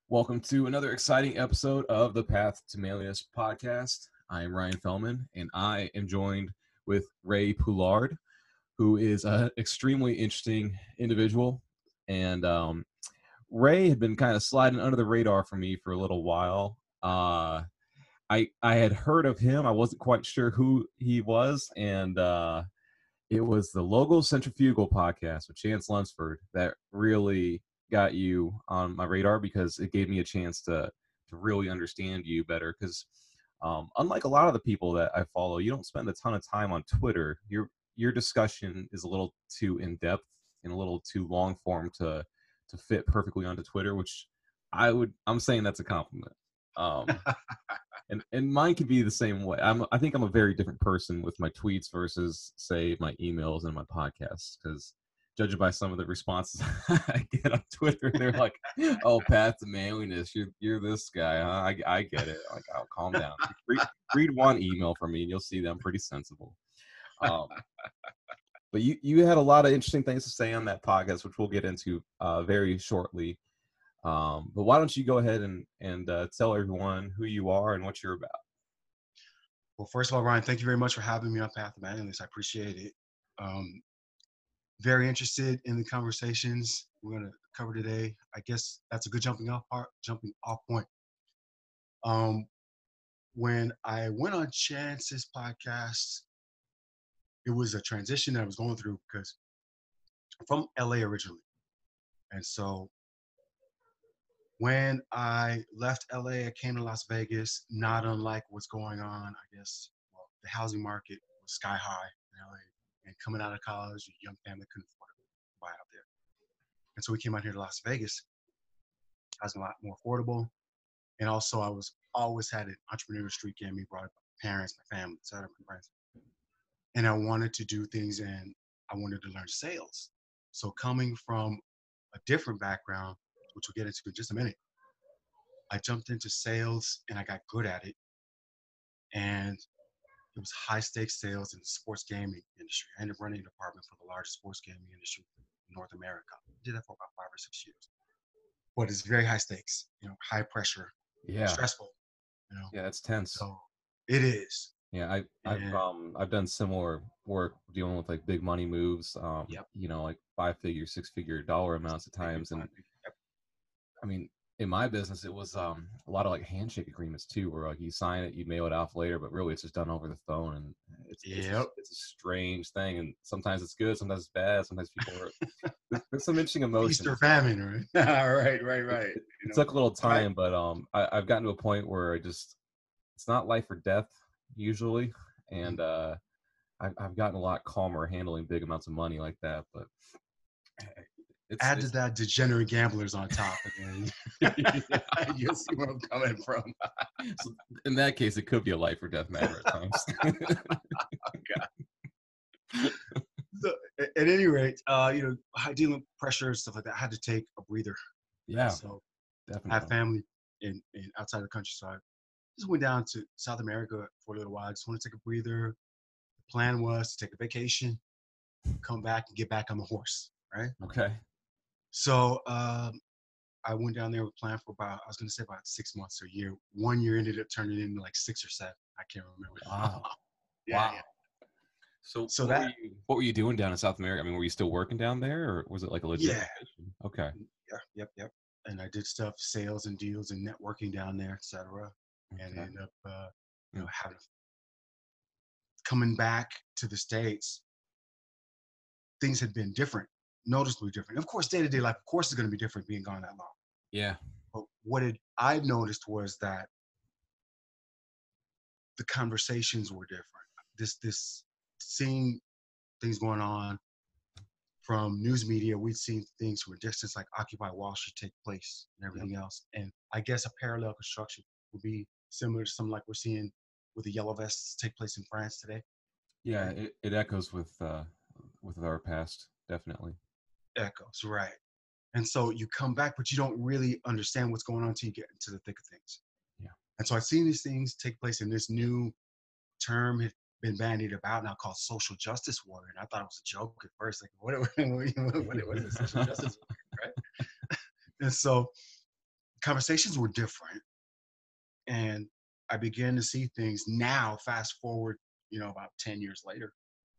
Welcome to another exciting episode of the Path to Manliness podcast. I am Ryan Fellman, and I am joined with Ray Poulard, who is an extremely interesting individual. And Ray had been kind of sliding under the radar for me for a little while. I had heard of him. I wasn't quite sure who he was, and it was the Logo Centrifugal podcast with Chance Lunsford that really got you on my radar because it gave me a chance to really understand you better. Because unlike a lot of the people that I follow, you don't spend a ton of time on Twitter. Your discussion is a little too in depth and a little too long form to fit perfectly onto Twitter, which I'm saying that's a compliment. Um, and mine can be the same way. I think I'm a very different person with my tweets versus say my emails and my podcasts, because judging by some of the responses I get on Twitter, they're like, "Oh, Path to Manliness, you're this guy, huh? I get it." Like, "Oh, calm down. Read one email from me, and you'll see that I'm pretty sensible." Um, but you had a lot of interesting things to say on that podcast, which we'll get into very shortly. But why don't you go ahead and tell everyone who you are and what you're about? Well, first of all, Ryan, thank you very much for having me on Path to Manliness. I appreciate it. Um, Very interested in the conversations we're going to cover today. I guess that's a good jumping off point. Um, when I went on Chance's podcast, it was a transition that I was going through because I'm from LA originally. And so when I left LA, I came to Las Vegas, not unlike what's going on, I guess. Well, the housing market was sky high in LA. And coming out of college, a young family couldn't afford to buy out there. And so we came out here to Las Vegas. I was a lot more affordable. And also I was always had an entrepreneurial streak in me, brought up my parents, my family, etc., my friends. And I wanted to do things and I wanted to learn sales. So coming from a different background, which we'll get into in just a minute, I jumped into sales and I got good at it. And it was high stakes sales in the sports gaming industry. I ended up running a department for the largest sports gaming industry in North America. I did that for about 5 or 6 years. But it's very high stakes, high pressure, Yeah, stressful, you know. yeah, that's tense. So it is. Yeah, And I've done similar work dealing with like big money moves, yep, like 5-figure, 6-figure dollar amounts at figure, times. And 5 figure. Yep. I mean, in my business, it was a lot of like handshake agreements too, where like you sign it, you mail it off later, but really it's just done over the phone, and Yep. it's a strange thing. And sometimes it's good, sometimes it's bad, sometimes people are there's some interesting Feast or emotions. famine, right? right, right, It, right. it, You it know, took a little I time, but I've gotten to a point where it's not life or death usually, and I've gotten a lot calmer handling big amounts of money like that. But add to it's that degenerate gamblers on top, and then yeah. you'll see where I'm coming from. So in that case, it could be a life or death matter at times. So, at any rate, dealing with pressure and stuff like that, I had to take a breather. Right? Yeah, So I have definitely. family in outside the country, so I just went down to South America for a little while. I just want to take a breather. The plan was to take a vacation, come back, and get back on the horse. Right. Okay. So I went down there with a plan for about, I was going to say about 6 months or a year. 1 year ended up turning into like 6 or 7. I can't remember. Wow. Yeah, Wow. yeah. So So that, what were you doing down in South America? I mean, were you still working down there, or was it like a legit yeah, vacation? Okay. yeah, yep, yep. And I did stuff, sales and deals and networking down there, etc. And Okay. ended up, Mm. having coming back to the States, things had been different, noticeably different. Of course, day to day life, of course, is going to be different being gone that long. Yeah. But what I noticed was that the conversations were different. This seeing things going on from news media, we'd seen things from a distance like Occupy Wall Street take place and Yep. everything else. And I guess a parallel construction would be similar to something like we're seeing with the yellow vests take place in France today, Yeah. right? It echoes with our past, definitely. Echoes, right. And so you come back, but you don't really understand what's going on until you get into the thick of things. Yeah. And so I've seen these things take place in this new term had been bandied about now called social justice warrior. And I thought it was a joke at first, like what is a social justice warrior, right? And so conversations were different, and I began to see things now. Fast forward, about 10 years later,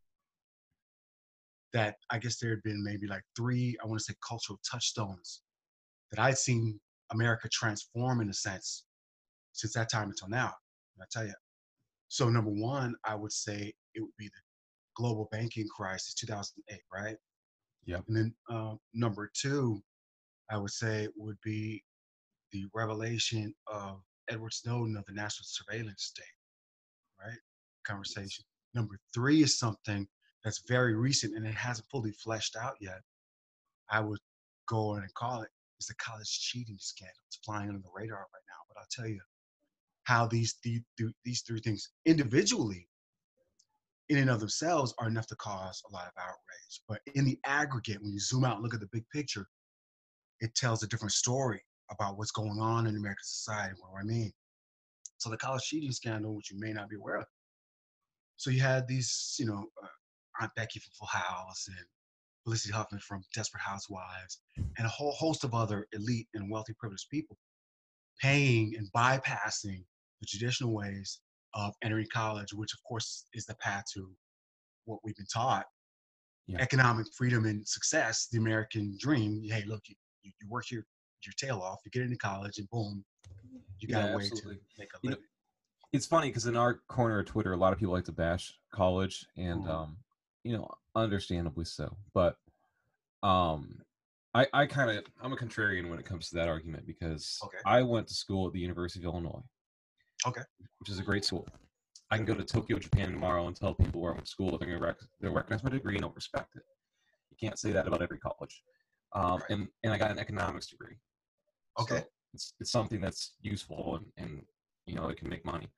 that I guess there had been maybe like three, I want to say, cultural touchstones that I'd seen America transform in a sense since that time until now. And I tell you, so number one, I would say it would be the global banking crisis, 2008, right? Yep. And then number two, I would say would be the revelation of Edward Snowden of the national surveillance state, right? Conversation. Number three is something that's very recent and it hasn't fully fleshed out yet. I would go on and call it is the college cheating scandal. It's flying under the radar right now. But I'll tell you how these three things individually, in and of themselves, are enough to cause a lot of outrage. But in the aggregate, when you zoom out and look at the big picture, it tells a different story about what's going on in American society. What do I mean? So the college cheating scandal, which you may not be aware of. So you had these, Aunt Becky from Full House and Felicity Huffman from Desperate Housewives, and a whole host of other elite and wealthy privileged people paying and bypassing the traditional ways of entering college, which of course is the path to what we've been taught, economic freedom and success, the American dream. Hey, look, you work your tail off, you get into college, and boom, you got a way to make a living. It's funny because in our corner of Twitter, a lot of people like to bash college, and understandably so. But I'm a contrarian when it comes to that argument because I went to school at the University of Illinois, which is a great school. I can go to Tokyo, Japan tomorrow and tell people where I went to school, they'll recognize my degree and they'll respect it. You can't say that about every college. And I got an economics degree. So it's something that's useful and it can make money.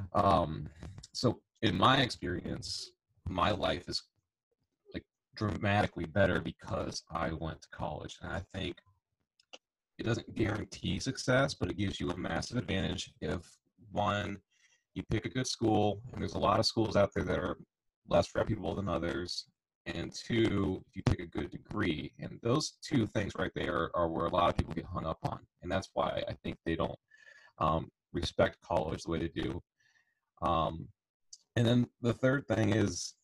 So in my experience, my life is like dramatically better because I went to college. And I think it doesn't guarantee success, but it gives you a massive advantage if, one, you pick a good school, and there's a lot of schools out there that are less reputable than others, and two, if you pick a good degree. And those two things right there are where a lot of people get hung up on. And that's why I think they don't respect college the way they do. And then the third thing is,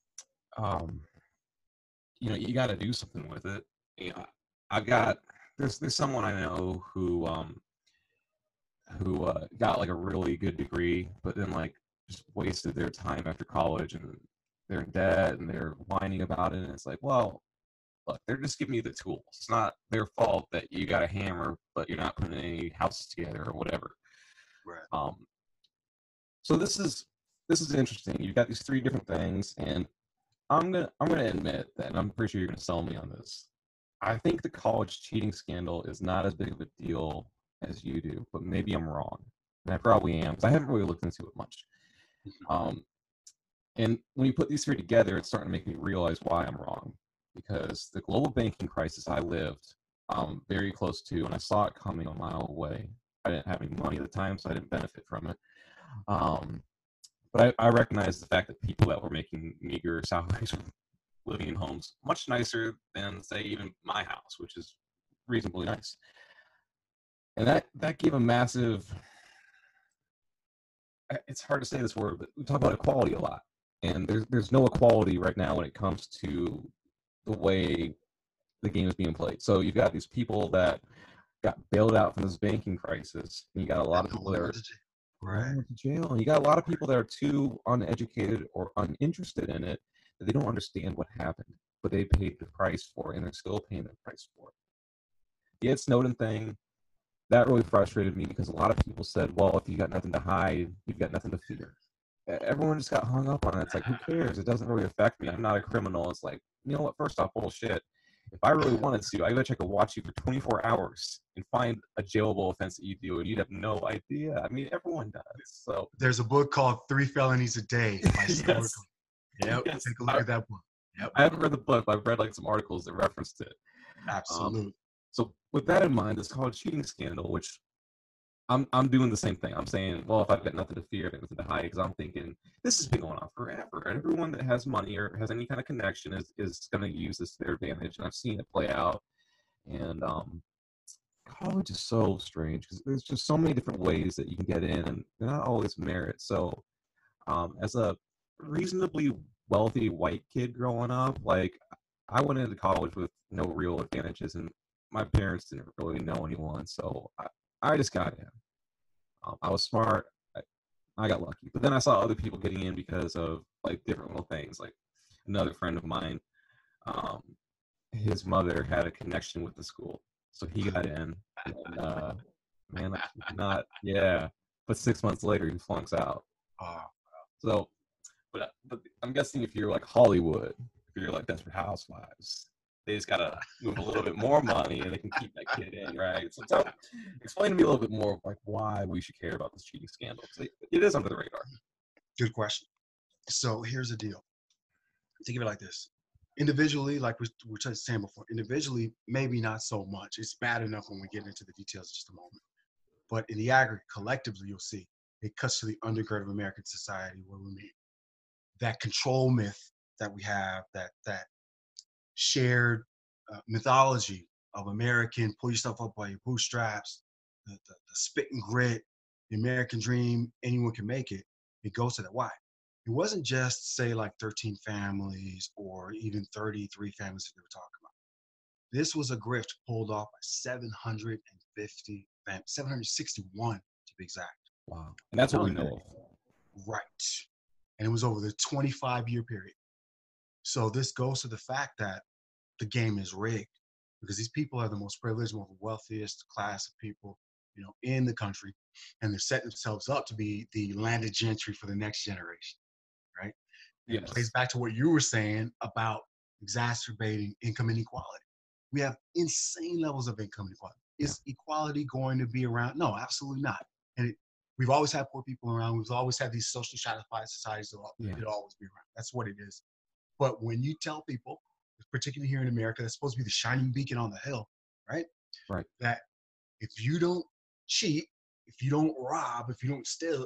you got to do something with it. There's someone I know who got like a really good degree, but then like just wasted their time after college and they're in debt and they're whining about it. And it's like, well, look, they're just giving you the tools. It's not their fault that you got a hammer, but you're not putting any houses together or whatever. Right. So this is interesting. You've got these three different things, and I'm gonna admit that, and I'm pretty sure you're gonna sell me on this. I think the college cheating scandal is not as big of a deal as you do, but maybe I'm wrong, and I probably am because I haven't really looked into it much. And when you put these three together, it's starting to make me realize why I'm wrong. Because the global banking crisis I lived very close to, and I saw it coming a mile away. I didn't have any money at the time, so I didn't benefit from it. But I recognize the fact that people that were making meager salaries were living in homes much nicer than, say, even my house, which is reasonably nice. And that gave a massive, it's hard to say this word, but we talk about equality a lot. And there's no equality right now when it comes to the way the game is being played. So you've got these people that got bailed out from this banking crisis, and you got a lot of people that are going to jail, and you got a lot of people that are too uneducated or uninterested in it that they don't understand what happened, but they paid the price for it, and they're still paying the price for it. The Ed Snowden thing, that really frustrated me because a lot of people said, well, if you got nothing to hide, you've got nothing to fear. Everyone just got hung up on it. It's like, who cares? It doesn't really affect me. I'm not a criminal. It's like, you know what? First off, bullshit. If I really wanted to, I bet I could watch you for 24 hours and find a jailable offense that you do, and you'd have no idea. I mean, everyone does. So there's a book called 3 Felonies a Day by yes. Yep. Yes. Take a look at that book. Yep. I haven't read the book, but I've read like some articles that referenced it. Absolutely. So with that in mind, this college cheating scandal, which I'm doing the same thing. I'm saying, well, if I've got nothing to fear, I've got nothing to hide, because I'm thinking this has been going on forever. And everyone that has money or has any kind of connection is going to use this to their advantage. And I've seen it play out. And college is so strange because there's just so many different ways that you can get in, and they're not always merit. So, as a reasonably wealthy white kid growing up, like I went into college with no real advantages, and my parents didn't really know anyone, so I just got in. I was smart. I got lucky, but then I saw other people getting in because of like different little things. Like another friend of mine, um, his mother had a connection with the school, so he got in. And man, I kid you not, yeah. But 6 months later, he flunks out. Uh, So, but I'm guessing if you're like Hollywood, if you're like Desperate Housewives, they just gotta move a little bit more money and they can keep that kid in, right? So explain to me a little bit more of like why we should care about this cheating scandal because it is under the radar. Good question. So here's the deal. Think of it like this. Individually, like we were just saying before, individually, maybe not so much. It's bad enough when we get into the details in just a moment. But in the aggregate, collectively, you'll see it cuts to the undergird of American society where we meet. That control myth that we have, that shared mythology of American, pull yourself up by your bootstraps, the spit and grit, the American dream, anyone can make it. It goes to that. Why? It wasn't just, say, like 13 families or even 33 families that they were talking about. This was a grift pulled off by 750, 761 to be exact. Wow, and that's what we Not only know of. that, right. And it was over the 25-year period. So this goes to the fact that the game is rigged because these people are the most privileged, most wealthiest class of people, in the country, and they're setting themselves up to be the landed gentry for the next generation, right? And it plays Yes. back to what you were saying about exacerbating income inequality. We have insane levels of income inequality. Is equality going to be around? No, absolutely not. And we've always had poor people around. We've always had these socially stratified societies. It'll always be around. That's what it is. But when you tell people, particularly here in America, that's supposed to be the shining beacon on the hill, right? Right. That if you don't cheat, if you don't rob, if you don't steal,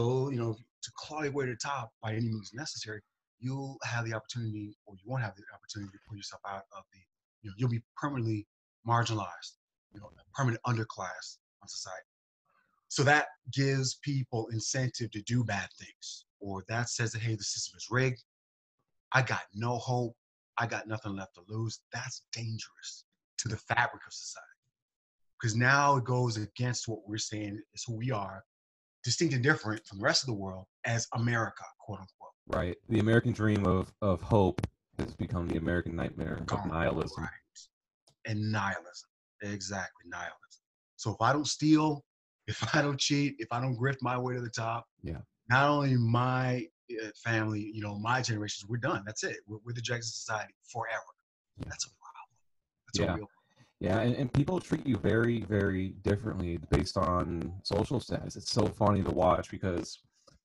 to claw your way to the top by any means necessary, you'll have the opportunity, or you won't have the opportunity to pull yourself out of you'll be permanently marginalized, a permanent underclass on society. So that gives people incentive to do bad things, or that says that, hey, the system is rigged. I got no hope. I got nothing left to lose. That's dangerous to the fabric of society. Because now it goes against what we're saying is who we are, distinct and different from the rest of the world as America, quote unquote. Right. The American dream of hope has become the American nightmare of nihilism. Right. And nihilism. Exactly, nihilism. So if I don't steal, if I don't cheat, if I don't grift my way to the top, not only my family, my generations, we're done. That's it. We're the dregs of society forever. That's a problem. That's a real problem. Yeah, and people treat you very, very differently based on social status. It's so funny to watch because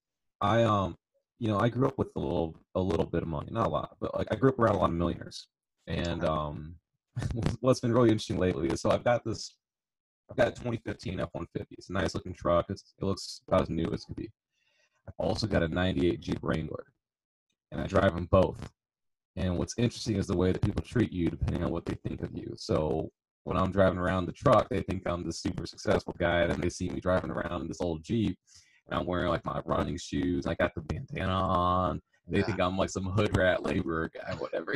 I I grew up with a little bit of money, not a lot, but like I grew up around a lot of millionaires. And what's been really interesting lately is so I've got a 2015 F-150. It's a nice looking truck. It looks about as new as it can be. I've also got a 98 Jeep Wrangler, and I drive them both. And what's interesting is the way that people treat you depending on what they think of you. So when I'm driving around the truck, they think I'm this super successful guy. And then they see me driving around in this old Jeep, and I'm wearing like my running shoes. I got the bandana on. They think I'm like some hood rat laborer guy, whatever,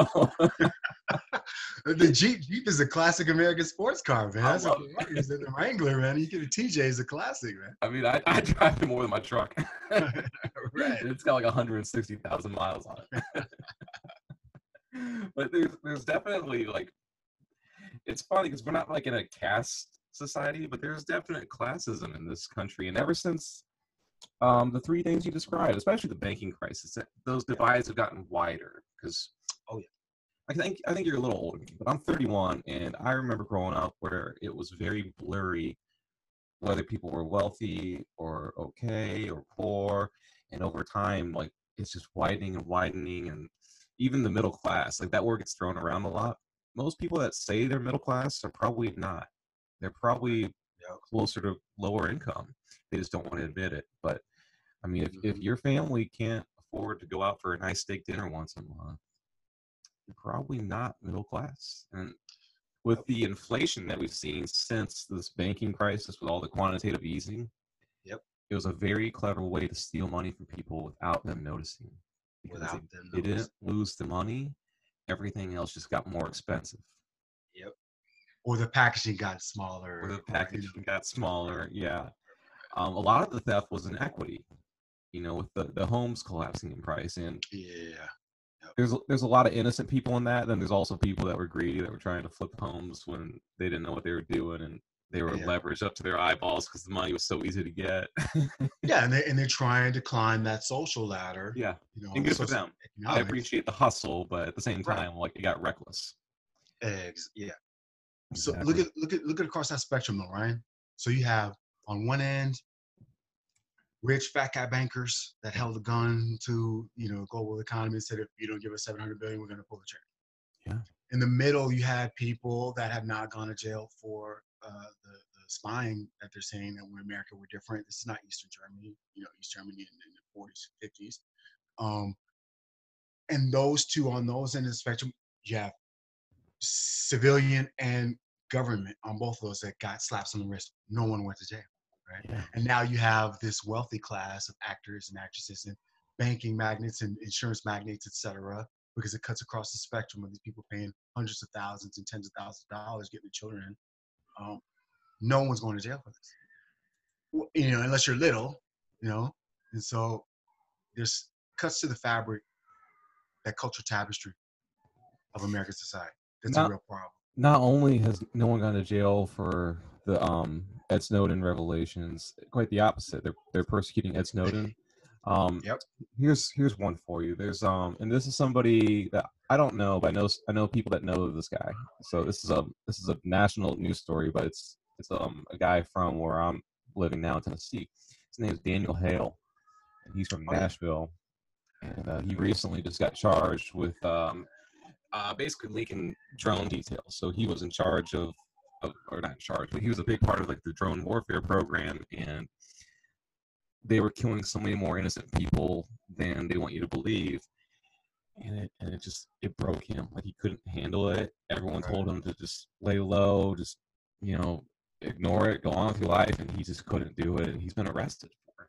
The Jeep is a classic American sports car, man. That's what the Wrangler, man. You get a TJ is a classic, man. I mean, I drive it more than my truck. Right. It's got like 160,000 miles on it. But there's definitely like, it's funny because we're not like in a caste society, but there's definite classism in this country. And ever since the three things you described, especially the banking crisis, those divides have gotten wider. Because I think you're a little older than me, but I'm 31, and I remember growing up where it was very blurry whether people were wealthy or okay or poor, and over time, like it's just widening and widening, and even the middle class, like that word gets thrown around a lot. Most people that say they're middle class are probably not. They're probably closer to lower income. They just don't want to admit it. But I mean, if your family can't afford to go out for a nice steak dinner once a month, you're probably not middle class. And with the inflation that we've seen since this banking crisis with all the quantitative easing, Yep. it was a very clever way to steal money from people without them noticing. Because Without them they didn't noticing. lose the money, everything else just got more expensive. Yep. Or the packaging got smaller. Or the Or, packaging got smaller. Yeah. A lot of the theft was in equity, with the homes collapsing in price. And yeah. there's a lot of innocent people in that. Then there's also people that were greedy, that were trying to flip homes when they didn't know what they were doing, and they were Yeah. leveraged up to their eyeballs because the money was so easy to get. Yeah, and they're trying to climb that social ladder. Yeah, You know, and the good for them. I socioeconomics. appreciate the hustle, but at the same Right. time, like, it got reckless. Eggs. Yeah. So Exactly. look at across that spectrum though, Ryan. So you have on one end rich fat cat bankers that held a gun to global economy and said, if you don't give us 700 billion, we're going to pull the trigger. Yeah. In the middle, you had people that have not gone to jail for the spying that they're saying that we're America, we're different. This is not Eastern Germany, East Germany in the 40s, 50s. And those two on those end of the spectrum, you have civilian and government on both of those that got slaps on the wrist. No one went to jail, right? Yeah. And now you have this wealthy class of actors and actresses and banking magnates and insurance magnates, etc., because it cuts across the spectrum of these people paying hundreds of thousands and tens of thousands of dollars getting the children in. No one's going to jail for this, unless you're little, And so there's cuts to the fabric, that cultural tapestry of American society. That's a Not real problem. not only has no one gone to jail for the Ed Snowden revelations, quite the opposite. They're persecuting Ed Snowden. Um, Yep. here's one for you. There's and this is somebody that I don't know, but I know people that know this guy. So this is a national news story, but it's a guy from where I'm living now in Tennessee. His name is Daniel Hale, and he's from Oh yeah. Nashville, and he recently just got charged with basically leaking drone details. So he was in charge or not in charge, but he was a big part of like the drone warfare program, and they were killing so many more innocent people than they want you to believe. And it broke him. Like, he couldn't handle it. Everyone told him to just lay low, just ignore it, go on with your life, and he just couldn't do it. And he's been arrested for it.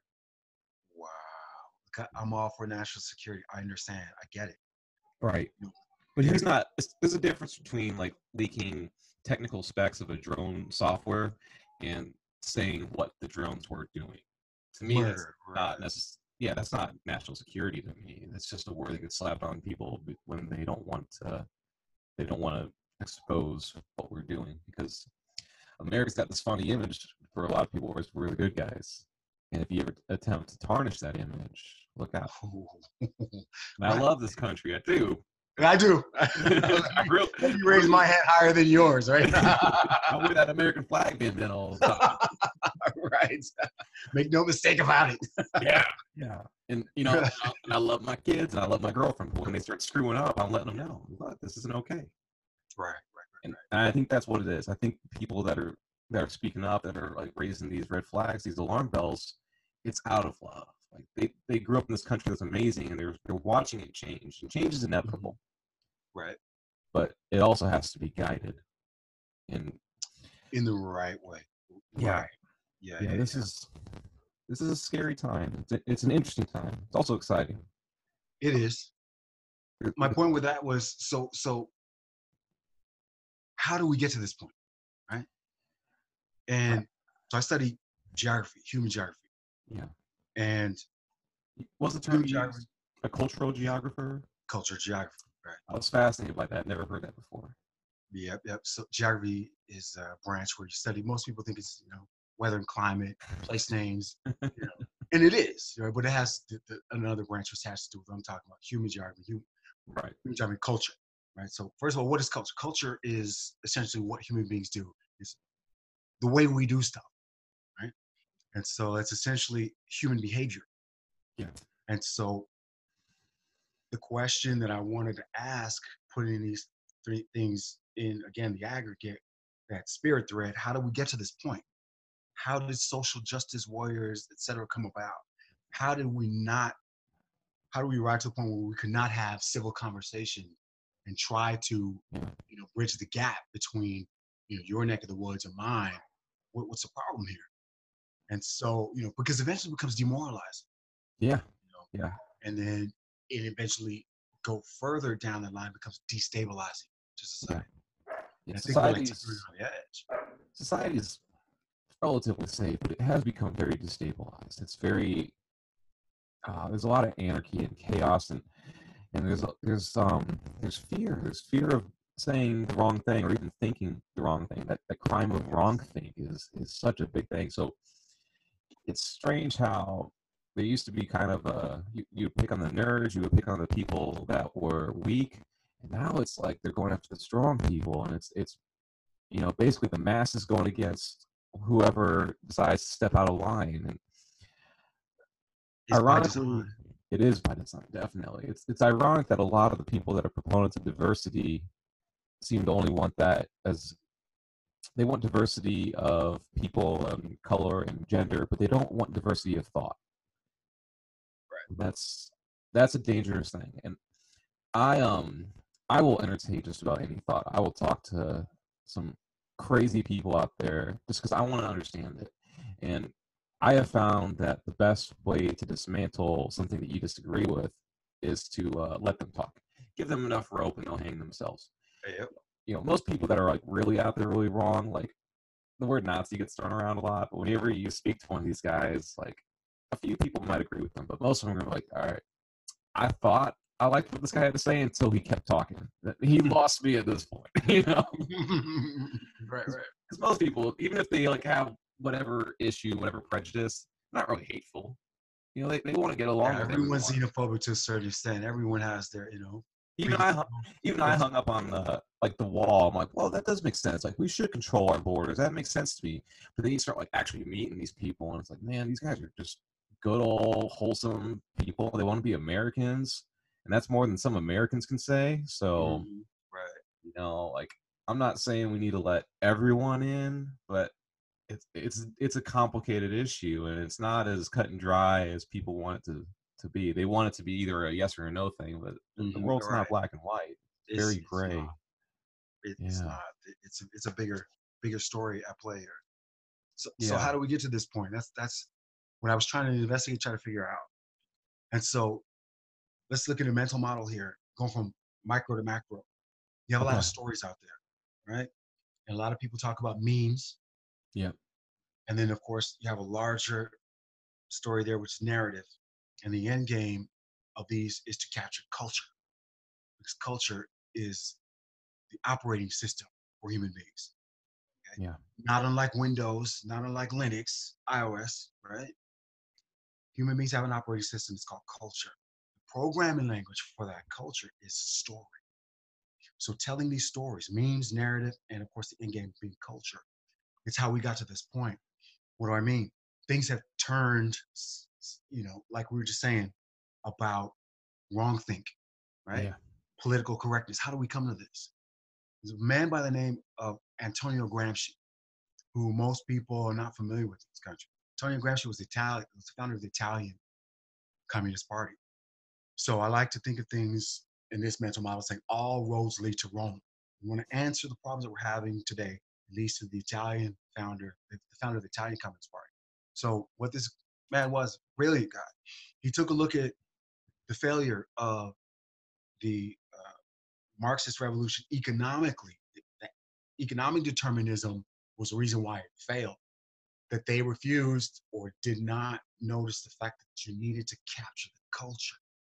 Wow. I'm all for national security. I understand. I get it. Right. But he's not. There's a difference between like leaking technical specs of a drone software and saying what the drones were doing. To me, that's not necessarily. Yeah, that's not national security to me. That's just a word that gets slapped on people when they don't want to. They don't want to expose what we're doing, because America's got this funny image for a lot of people where we're the good guys, and if you ever attempt to tarnish that image, look out. And I love this country. I do. I do. Let me raise my hat higher than yours, right? I wear that American flag band all the time. Right. Make no mistake about it. Yeah. And I love my kids and I love my girlfriend. But when they start screwing up, I'm letting them know, look, this isn't okay. Right. And I think that's what it is. I think people that are speaking up, that are like raising these red flags, these alarm bells, it's out of love. Like, they grew up in this country that's amazing, and they're watching it change. And change is inevitable. Right. But it also has to be guided in the right way. Yeah. Right. Yeah. This is a scary time. It's an interesting time. It's also exciting. It is. My point with that was so how do we get to this point, right? And so I study geography, human geography. Yeah. And what's the term you use? A cultural geographer? Cultural geography, right. I was fascinated by that. Never heard that before. Yep. So geography is a branch where you study, most people think it's, weather and climate, place names, and it is, right? But it has another branch which has to do with what I'm talking about, human geography, human geography, culture, right? So first of all, what is culture? Culture is essentially what human beings do. It's the way we do stuff, right? And so it's essentially human behavior. Yeah. And so the question that I wanted to ask, putting these three things in, again, the aggregate, that spirit thread, how do we get to this point? How did social justice warriors, et cetera, come about? How do we rise to the point where we could not have civil conversation and try to, bridge the gap between, your neck of the woods and mine. What's the problem here? And so, because eventually it becomes demoralizing, Yeah. you know, Yeah. and then it eventually go further down the line becomes destabilizing to Yeah. society. Yeah. And I think we're like teetering on the edge. Society's relatively safe, but it has become very destabilized. It's very there's a lot of anarchy and chaos, and there's fear. There's fear of saying the wrong thing or even thinking the wrong thing. That crime of wrong think is such a big thing. So it's strange how there used to be kind of you would pick on the nerds, you would pick on the people that were weak, and now it's like they're going after the strong people, and it's basically the masses going against whoever decides to step out of line. And It's by ironically, design. it is by design, definitely. It's ironic that a lot of the people that are proponents of diversity seem to only want that as they want diversity of people and color and gender, but they don't want diversity of thought. Right. That's a dangerous thing. And I will entertain just about any thought. I will talk to some crazy people out there just because I want to understand it. And I have found that the best way to dismantle something that you disagree with is to let them talk. Give them enough rope and they'll hang themselves. Yep. Most people that are like really out there really wrong, like the word Nazi gets thrown around a lot, but whenever you speak to one of these guys, like a few people might agree with them, but most of them are like, all right, I thought I liked what this guy had to say until he kept talking. He lost me at this point, Right. Because most people, even if they like have whatever issue, whatever prejudice, not really hateful. They want to get along Yeah, with everyone's everyone. xenophobic to a certain extent. Everyone has their, Even bigoted I, even I hung up on the wall. I'm like, well, that does make sense. Like, we should control our borders. That makes sense to me. But then you start like actually meeting these people, and it's like, man, these guys are just good old wholesome people. They want to be Americans, and that's more than some Americans can say. So, Right. like, I'm not saying we need to let everyone in, but it's a complicated issue, and it's not as cut and dry as people want it to be. They want it to be either a yes or a no thing, but the world's not Right. black and white. It's very It's gray. not. It's Yeah. not. It's a bigger story at play here. So Yeah. how do we get to this point? That's what I was trying to investigate, try to figure out. And so let's look at a mental model here, going from micro to macro. You have a lot Okay. of stories out there, right? And a lot of people talk about memes. Yeah. And then, of course, you have a larger story there, which is narrative. And the end game of these is to capture culture, because culture is the operating system for human beings. Okay? Yeah. Not unlike Windows, not unlike Linux, iOS, right? Human beings have an operating system. It's called culture. The programming language for that culture is story. So telling these stories, memes, narrative, and of course the end game being culture. It's how we got to this point. What do I mean? Things have turned, like we were just saying about wrong think, right? Yeah. Political correctness. How do we come to this? There's a man by the name of Antonio Gramsci, who most people are not familiar with in this country. Antonio Gramsci was was the founder of the Italian Communist Party. So I like to think of things in this mental model saying all roads lead to Rome. We want to answer the problems that we're having today, at least to the Italian founder, the founder of the Italian Communist Party. So what this man was, brilliant guy. He took a look at the failure of the Marxist revolution economically. That economic determinism was the reason why it failed. That they refused or did not notice the fact that you needed to capture the culture.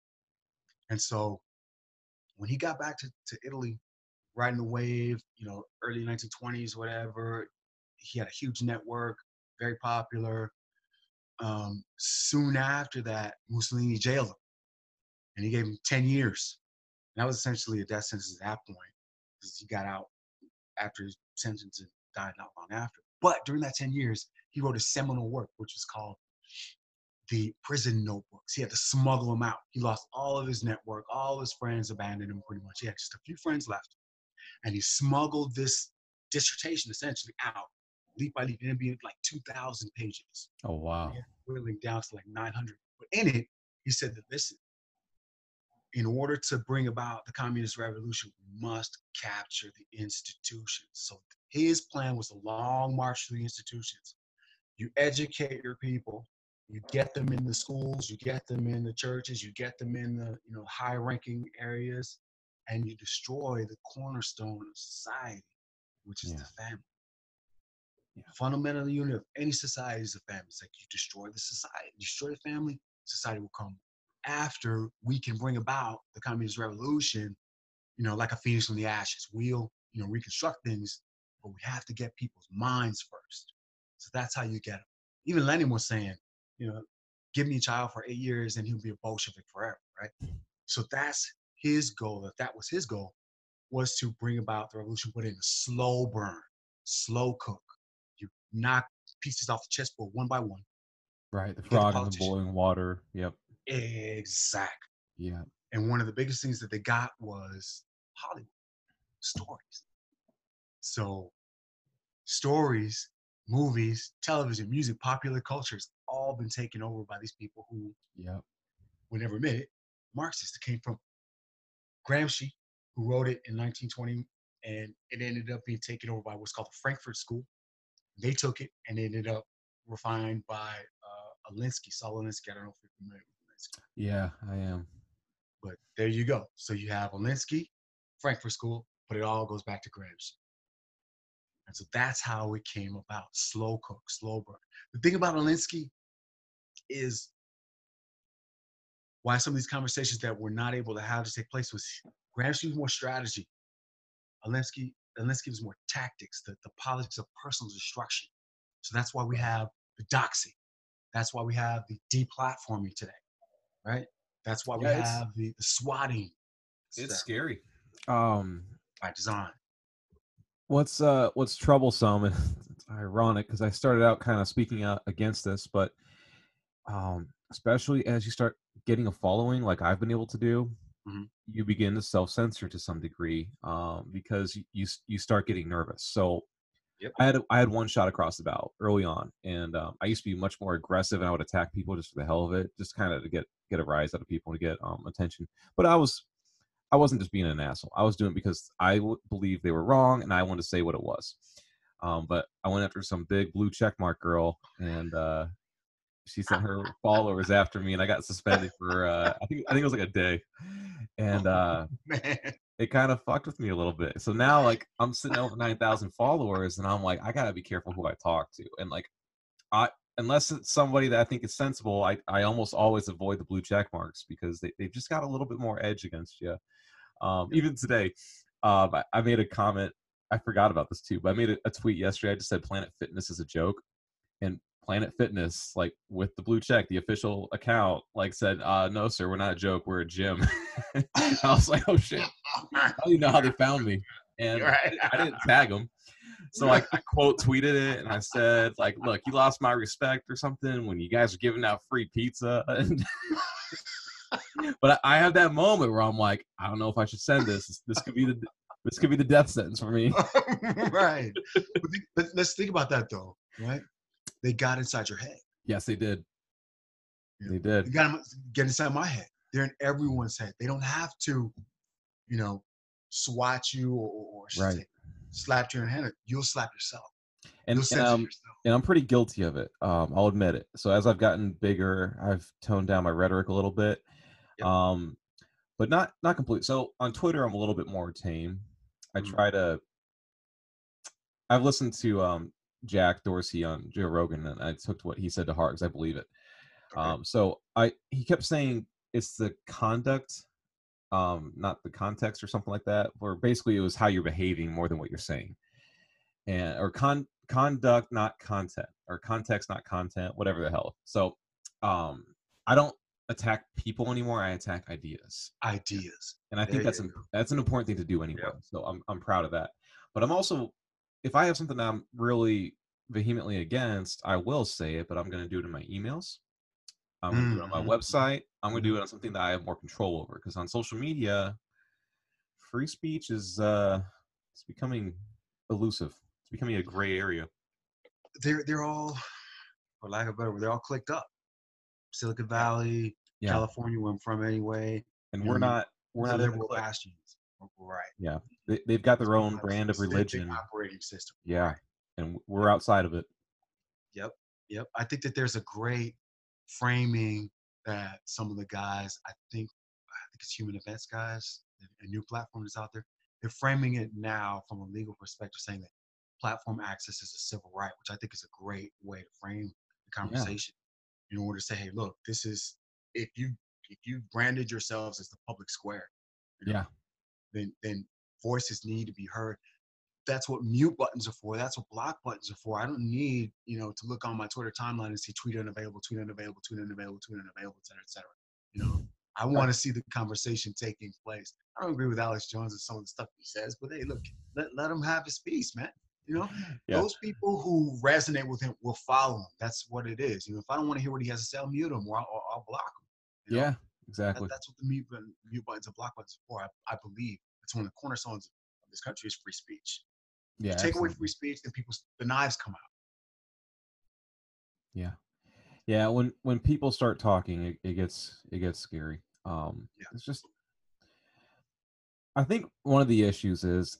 And so when he got back to Italy, riding the wave, early 1920s, whatever, he had a huge network, very popular. Soon after that, Mussolini jailed him and he gave him 10 years. And that was essentially a death sentence at that point because he got out after his sentence and died not long after. But during that 10 years, he wrote a seminal work, which was called The Prison Notebooks. He had to smuggle them out. He lost all of his network, all his friends abandoned him pretty much. He had just a few friends left. And he smuggled this dissertation essentially out, leap by leap. It ended up being like 2,000 pages. Oh wow. Whittling down to like 900. But in it, he said that, listen, in order to bring about the communist revolution, we must capture the institutions. So his plan was a long march through the institutions. You educate your people, you get them in the schools, you get them in the churches, you get them in the high-ranking areas, and you destroy the cornerstone of society, which is Yeah. the family. Yeah. Fundamental unit of any society is the family. It's like you destroy the society, destroy the family, society will come. After we can bring about the communist revolution, like a phoenix from the ashes, we'll reconstruct things, but we have to get people's minds first. So that's how you get them. Even Lenin was saying, give me a child for 8 years and he'll be a Bolshevik forever, right? So that's his goal. If that was his goal, was to bring about the revolution, but in a slow burn, slow cook. You knock pieces off the chessboard one by one. Right. The You get the frog in the politician. boiling water. Yep. Exactly. Yeah. And one of the biggest things that they got was Hollywood stories. So stories, movies, television, music, popular culture has all been taken over by these people who Yep. were never admitted Marxists. It came from Gramsci, who wrote it in 1920, and it ended up being taken over by what's called the Frankfurt School. They took it and it ended up refined by Alinsky, Saul Alinsky. I don't know if you're familiar with Alinsky. Yeah, I am. But there you go. So you have Alinsky, Frankfurt School, but it all goes back to Gramsci. And so that's how it came about. Slow cook, slow burn. The thing about Alinsky is why some of these conversations that we're not able to have to take place was Gramsci was more strategy. Alinsky was more tactics, the politics of personal destruction. So that's why we have the doxing. That's why we have the deplatforming today, right? That's why we have the swatting. It's scary. By design. What's troublesome, and it's ironic because I started out kind of speaking out against this, but especially as you start getting a following like I've been able to do, you begin to self-censor to some degree because you start getting nervous. So Yep. I had one shot across the bow early on, and I used to be much more aggressive, and I would attack people just for the hell of it, just kind of to get a rise out of people, to get attention. But I wasn't just being an asshole. I was doing it because I believed they were wrong, and I wanted to say what it was. But I went after some big blue checkmark girl, and she sent her followers after me, and I got suspended for I think it was like a day, and it kind of fucked with me a little bit. So now, like, I'm sitting over 9,000 followers, and I'm like, I gotta be careful who I talk to, and like, unless it's somebody that I think is sensible, I almost always avoid the blue check marks because they've just got a little bit more edge against you. Even today, I made a comment. I forgot about this too, but I made a tweet yesterday. I just said Planet Fitness is a joke, and Planet Fitness, like with the blue check, the official account, like said, "No, sir, we're not a joke. We're a gym." I was like, "Oh shit!" I don't even know how they found me, and I didn't tag them. So like I quote tweeted it, and I said, like, "Look, you lost my respect or something when you guys are giving out free pizza." But I have that moment where I'm like, I don't know if I should send this. This could be the death sentence for me. Right. But let's think about that though, right? They got inside your head. Yes, they did. They did. You got to get inside my head. They're in everyone's head. They don't have to, swat you or Right. slap you in the hand. You'll slap yourself. And I'm pretty guilty of it. I'll admit it. So as I've gotten bigger, I've toned down my rhetoric a little bit. Yep. But not completely. So on Twitter, I'm a little bit more tame. I've listened to Jack Dorsey on Joe Rogan, and I took what he said to heart because I believe it. Okay. So he kept saying it's the conduct, not the context or something like that, where basically it was how you're behaving more than what you're saying, and or conduct, not content, or context, not content, whatever the hell. So I don't attack people anymore. I attack ideas. And I think that's an important thing to do anyway. Yep. So I'm proud of that. But I'm also, if I have something that I'm really vehemently against, I will say it, but I'm going to do it in my emails. I'm going to do it on my website. I'm going to do it on something that I have more control over, because on social media, free speech is it's becoming elusive. It's becoming a gray area. They're all, for lack of a better word, they're all clicked up. Silicon Valley, California, where I'm from anyway. and we're Mhm. not we're These are not in the liberal clique. bastions. Right. Yeah, they've got their own Sometimes brand of specific religion. operating system. Yeah, Right. and we're Yep. outside of it. Yep. Yep. I think that there's a great framing that some of the guys, I think it's Human Events guys, a new platform that's out there. They're framing it now from a legal perspective, saying that platform access is a civil right, which I think is a great way to frame the Yeah, conversation in order to say, hey, look, this is if you branded yourselves as the public square, you know, yeah, then voices need to be heard. That's what mute buttons are for. That's what block buttons are for. I don't need, to look on my Twitter timeline and see tweet unavailable, tweet unavailable, tweet unavailable, tweet unavailable, et cetera, et cetera. You know, I right. want to see the conversation taking place. I don't agree with Alex Jones and some of the stuff he says, but hey, look, let him have his piece, man. You know, Yeah, those people who resonate with him will follow him. That's what it is. If I don't want to hear what he has to say, I'll mute him or I'll block him. You know, yeah, exactly. that's what the mute buttons and block buttons are for. I believe it's one of the cornerstones of this country is free speech. Yeah, You take away absolutely. free speech, then the knives come out. Yeah, yeah. When people start talking, it gets scary. Yeah. It's just I think one of the issues is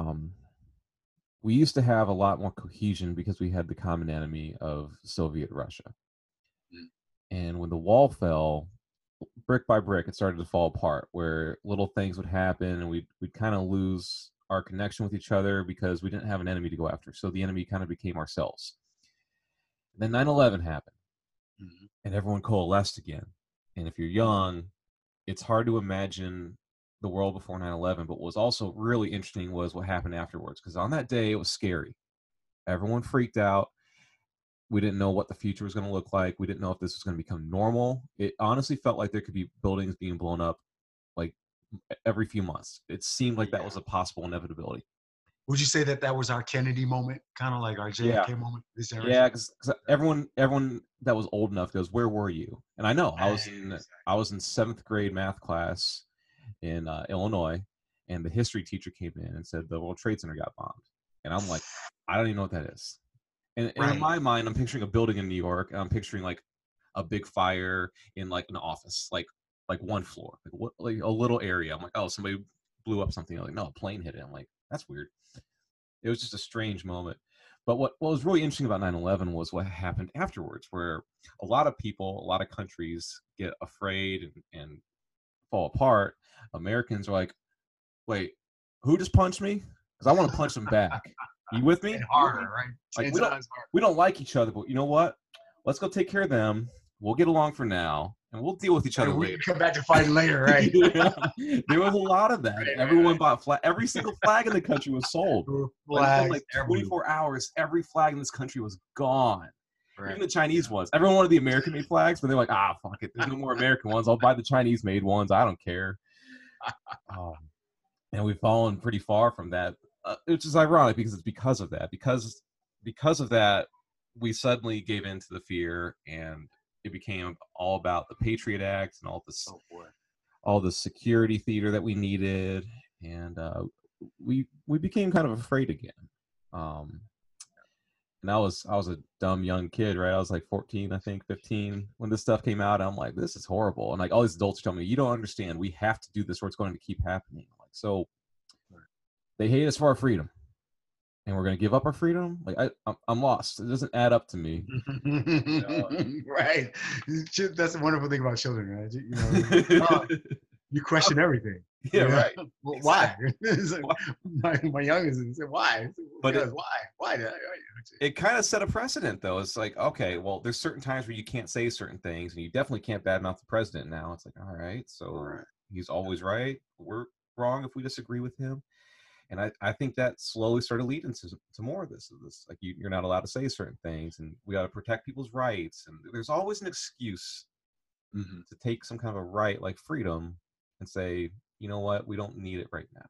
we used to have a lot more cohesion because we had the common enemy of Soviet Russia. Mm. And when the wall fell, brick by brick, it started to fall apart. Where little things would happen, and we'd kind of lose our connection with each other because we didn't have an enemy to go after. So the enemy kind of became ourselves. And then 9/11 happened, Mm-hmm. and everyone coalesced again. And if you're young, it's hard to imagine the world before 9/11. But what was also really interesting was what happened afterwards. Because on that day, it was scary. Everyone freaked out. We didn't know what the future was going to look like. We didn't know if this was going to become normal. It honestly felt like there could be buildings being blown up like every few months. It seemed like that Yeah. was a possible inevitability. Would you say that was our Kennedy moment, kind of like our Yeah, JFK moment, this generation? yeah, because everyone that was old enough goes, "Where were you?" And I know I was in seventh grade math class in Illinois, and the history teacher came in and said the World Trade Center got bombed, and I'm like, I don't even know what that is. And in Right. my mind, I'm picturing a building in New York, and I'm picturing like a big fire in like an office, like one floor, like what, like a little area. I'm like, oh, somebody blew up something. I'm like, no, a plane hit it. I'm like, that's weird. It was just a strange moment. But what was really interesting about 9/11 was what happened afterwards, where a lot of people, a lot of countries get afraid and fall apart. Americans are like, wait, who just punched me? Because I want to punch them back. You with And me? You with me? harder, right? Like 10 times harder. we don't like each other, but you know what? Let's go take care of them. We'll get along for now, and we'll deal with each other And we later. can come back to fighting later, right? Yeah. There was a lot of that. Everyone Right. bought flag. Every single flag in the country was sold. There were Like within flags like everywhere. 24 hours, every flag in this country was gone. Right. Even the Chinese Yeah. ones. Everyone wanted the American-made flags, but they're like, ah, fuck it. There's no more American ones. I'll buy the Chinese-made ones. I don't care. Um, and we've fallen pretty far from that, which is ironic because it's because of that. Because of that, we suddenly gave in to the fear, and it became all about the Patriot Act and Oh boy. all the security theater that we needed, and we became kind of afraid again. Um, and I was a dumb young kid, right? I was like 14, I think 15 when this stuff came out. And I'm like, this is horrible. And like all these adults tell me, you don't understand. We have to do this, or it's going to keep happening. Like so, they hate us for our freedom, and we're going to give up our freedom. Like I'm lost. It doesn't add up to me. Right. That's the wonderful thing about children, right? You question everything. Yeah, right. Well, why? Exactly. It's like, my youngest said, why? But Because why? Why? it kind of set a precedent, though. It's like, okay, well, there's certain times where you can't say certain things, and you definitely can't badmouth the president now. It's like, all right, so Right. he's always right. We're wrong if we disagree with him. And I think that slowly started leading to more of this. Like you're not allowed to say certain things, and we got to protect people's rights. And there's always an excuse Mm-hmm. to take some kind of a right like freedom and say, you know what, we don't need it right now.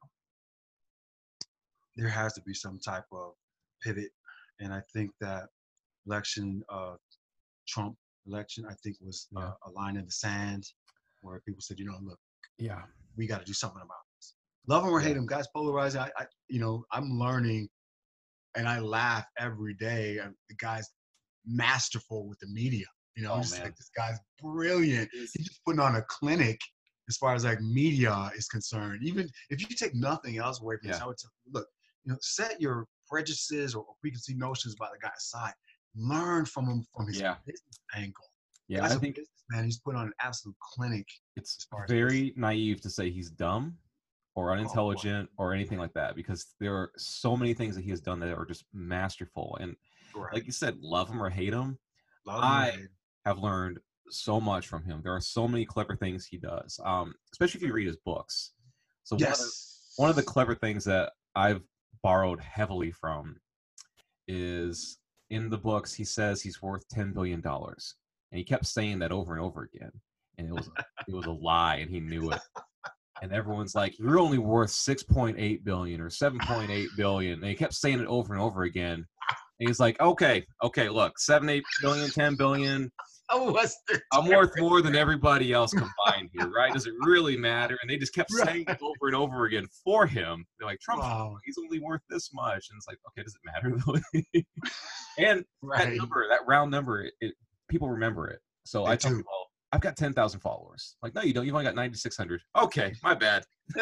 There has to be some type of pivot, and I think that election, Trump election, I think was Yeah. a line in the sand where people said, look, Yeah. we got to do something about this. Love him or hate Yeah. him, guys polarizing. I'm learning, and I laugh every day. The guy's masterful with the media. I'm Oh just man. like, this guy's brilliant. He's He's just putting on a clinic as far as like media is concerned. Even if you take nothing else away from this, Yeah. I would tell, look, set your prejudices or preconceived notions by the guy aside. Learn from him from his Yeah. business angle. Yeah, As I a think businessman, he's put on an absolute clinic it's as far as business. very naive to say he's dumb or Oh boy, unintelligent or anything like that, because there are so many things that he has done that are just masterful. And right. like you said, love him or hate him, Love him or I hate him. have learned so much from him. There are so many clever things he does, especially if you read his books. So one of the Yes. clever things that I've borrowed heavily from is in the books he says he's worth $10 billion, and he kept saying that over and over again, and it was a lie, and he knew it. And everyone's like, "You're only worth 6.8 billion or 7.8 billion," and he kept saying it over and over again. And he's like, okay, look, 7, 8 billion, 10 billion. Oh, what's the I'm worth more than everybody else combined here, right? Does it really matter? And they just kept saying it over and over again for him. They're like, Trump's Wow. he's only worth this much. And it's like, okay, does it matter though? And that Right. number, that round number, people remember it. So They I tell do. people, I've got 10,000 followers. Like, no, you don't. You've only got 9,600. Okay, my bad.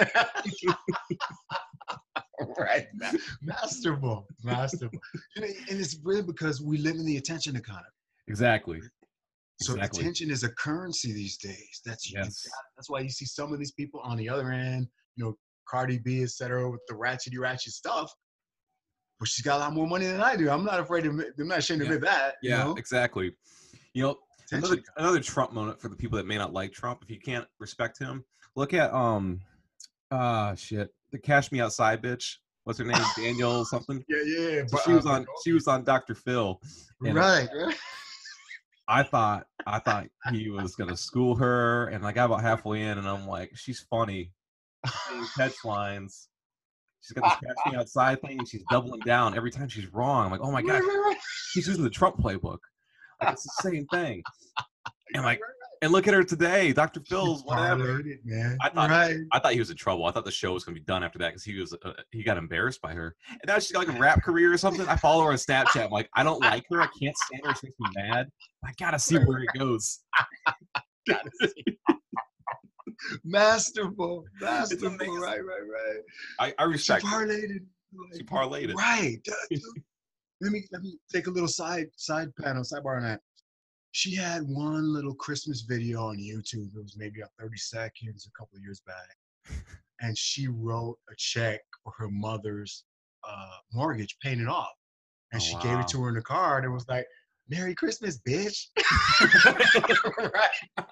Right. Masterful. Masterful. And it's really because we live in the attention economy. Exactly. So Exactly. attention is a currency these days. Yes. That's why you see some of these people on the other end, Cardi B, et cetera, with the ratchet stuff. But she's got a lot more money than I do. I'm not afraid of. I'm not ashamed to admit that. Yeah, exactly. Attention. Another Trump moment for the people that may not like Trump. If you can't respect him, look at the Cash Me Outside bitch. What's her name? Daniel something. Yeah. So she was on Dr. Phil. Right. I thought he was gonna school her, and I got about halfway in, and I'm like, she's funny. She's saying catch lines. She's got this Cash Me Outside thing, and she's doubling down every time she's wrong. I'm like, oh my god, she's using the Trump playbook. Like, it's the same thing. And like, and look at her today, Dr. Phil's whatever. Man. I thought he was in trouble. I thought the show was gonna be done after that because he got embarrassed by her. And now she's got like a rap career or something. I follow her on Snapchat. I'm like, I don't like her. I can't stand her. She makes me mad. I gotta see where it goes. Gotta see. Masterful. It's amazing. Right. I respect. She parlayed it. She parlayed it. Right. Let me take a little sidebar on that. She had one little Christmas video on YouTube. It was maybe 30 seconds a couple of years back. And she wrote a check for her mother's mortgage, paying it off. And she gave it to her in the card and was like, "Merry Christmas, bitch." Right.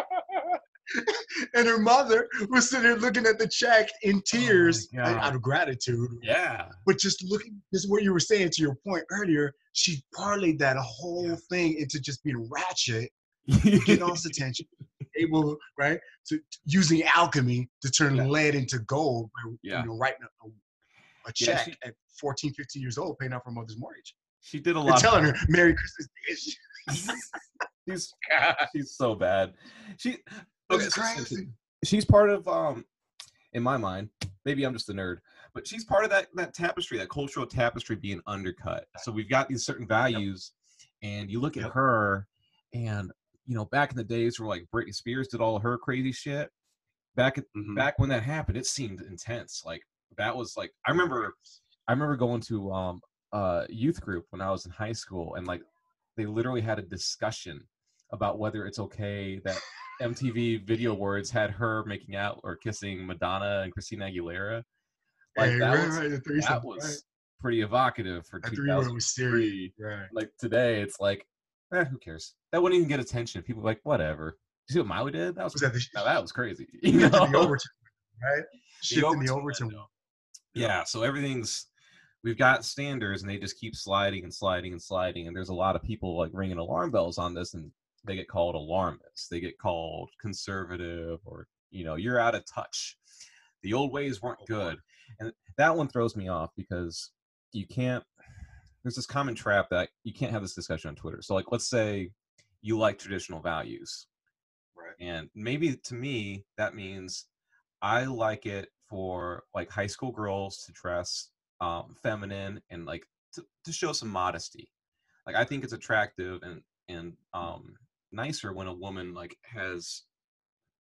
And her mother was sitting there looking at the check in tears out of gratitude. Yeah. But just looking, this is what you were saying to your point earlier. She parlayed that whole thing into just being ratchet, get us attention, able, right, to using alchemy to turn lead into gold by writing a check at 14, 15 years old, paying off her mother's mortgage. She did a lot. Telling her, "Merry Christmas, bitch." She's so bad. It's crazy. She's part of in my mind, maybe I'm just a nerd, but she's part of that tapestry, that cultural tapestry being undercut. So we've got these certain values, and you look at her, and back in the days where like Britney Spears did all her crazy shit, back when that happened, it seemed intense. Like that was like I remember going to youth group when I was in high school, and like they literally had a discussion about whether it's okay that MTV Video Awards had her making out or kissing Madonna and Christina Aguilera. Like that was pretty evocative for 2003. Right. Like today, it's like, who cares? That wouldn't even get attention. People are like, whatever. You see what Miley did? That was crazy. The Overton, right? Shifting the Overton. Yeah. So we've got standards, and they just keep sliding and sliding and sliding. And there's a lot of people like ringing alarm bells on this, and they get called alarmists. They get called conservative, or you're out of touch. The old ways weren't good, and that one throws me off because you can't. There's this common trap that you can't have this discussion on Twitter. So, like, let's say you like traditional values, right? And maybe to me that means I like it for like high school girls to dress feminine and like to show some modesty. Like I think it's attractive and nicer when a woman like has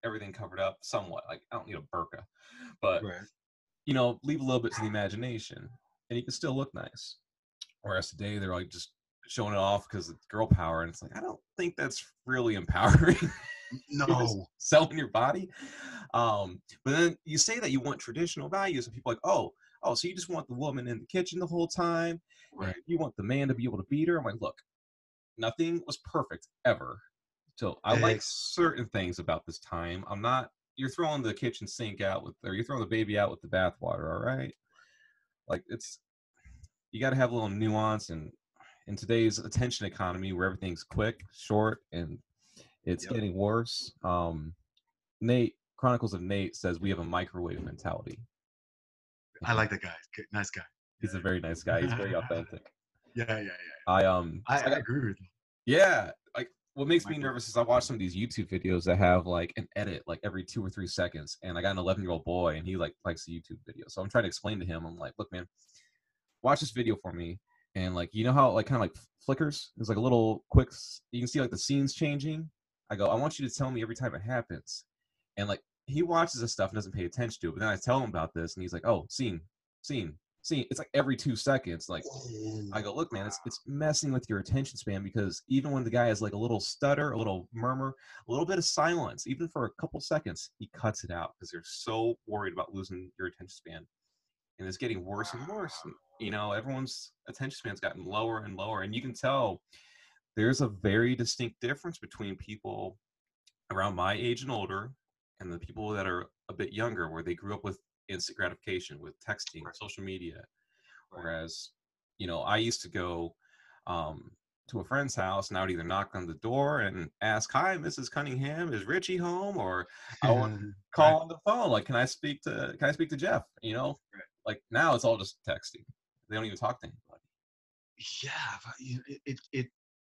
everything covered up somewhat. Like I don't need a burqa, but Right. leave a little bit to the imagination, and you can still look nice. Whereas today they're like just showing it off because it's girl power, and it's like I don't think that's really empowering. You're just No. selling your body. But then you say that you want traditional values, and people are like, oh, so you just want the woman in the kitchen the whole time, and Right. you want the man to be able to beat her. I'm like, look, nothing was perfect ever. So I like Ex- certain things about this time. I'm not. You're throwing the kitchen sink out with, or you're throwing the baby out with the bathwater. All right, like it's you got to have a little nuance, and in today's attention economy where everything's quick, short, and it's Yep. getting worse. Nate Chronicles of Nate says we have a microwave mentality. I like that guy. Good, nice guy. He's a very nice guy. He's very authentic. Yeah. I I agree with you. yeah, like what makes me Microwave. nervous is I watch some of these YouTube videos that have like an edit like every 2 or 3 seconds, and I got an 11-year-old boy, and he like likes the YouTube video, so I'm trying to explain to him. I'm like, look, man, watch this video for me, and like how like kind of like flickers. There's like a little quick. You can see like the scenes changing. I go, I want you to tell me every time it happens, and like he watches this stuff and doesn't pay attention to it. But then I tell him about this, and he's like, oh, scene. It's like every 2 seconds. Like I go, look, man, it's messing with your attention span, because even when the guy has like a little stutter, a little murmur, a little bit of silence, even for a couple seconds, he cuts it out because they're so worried about losing your attention span. And it's getting worse and worse. And, everyone's attention span's gotten lower and lower. And you can tell there's a very distinct difference between people around my age and older and the people that are a bit younger, where they grew up with instant gratification, with texting, social media. Whereas, I used to go to a friend's house, and I would either knock on the door and ask, "Hi, Mrs. Cunningham, is Richie home?" Or I would Right. call on the phone, like, "Can I speak to Jeff?" Right. Like now it's all just texting. They don't even talk to anybody. Yeah, but it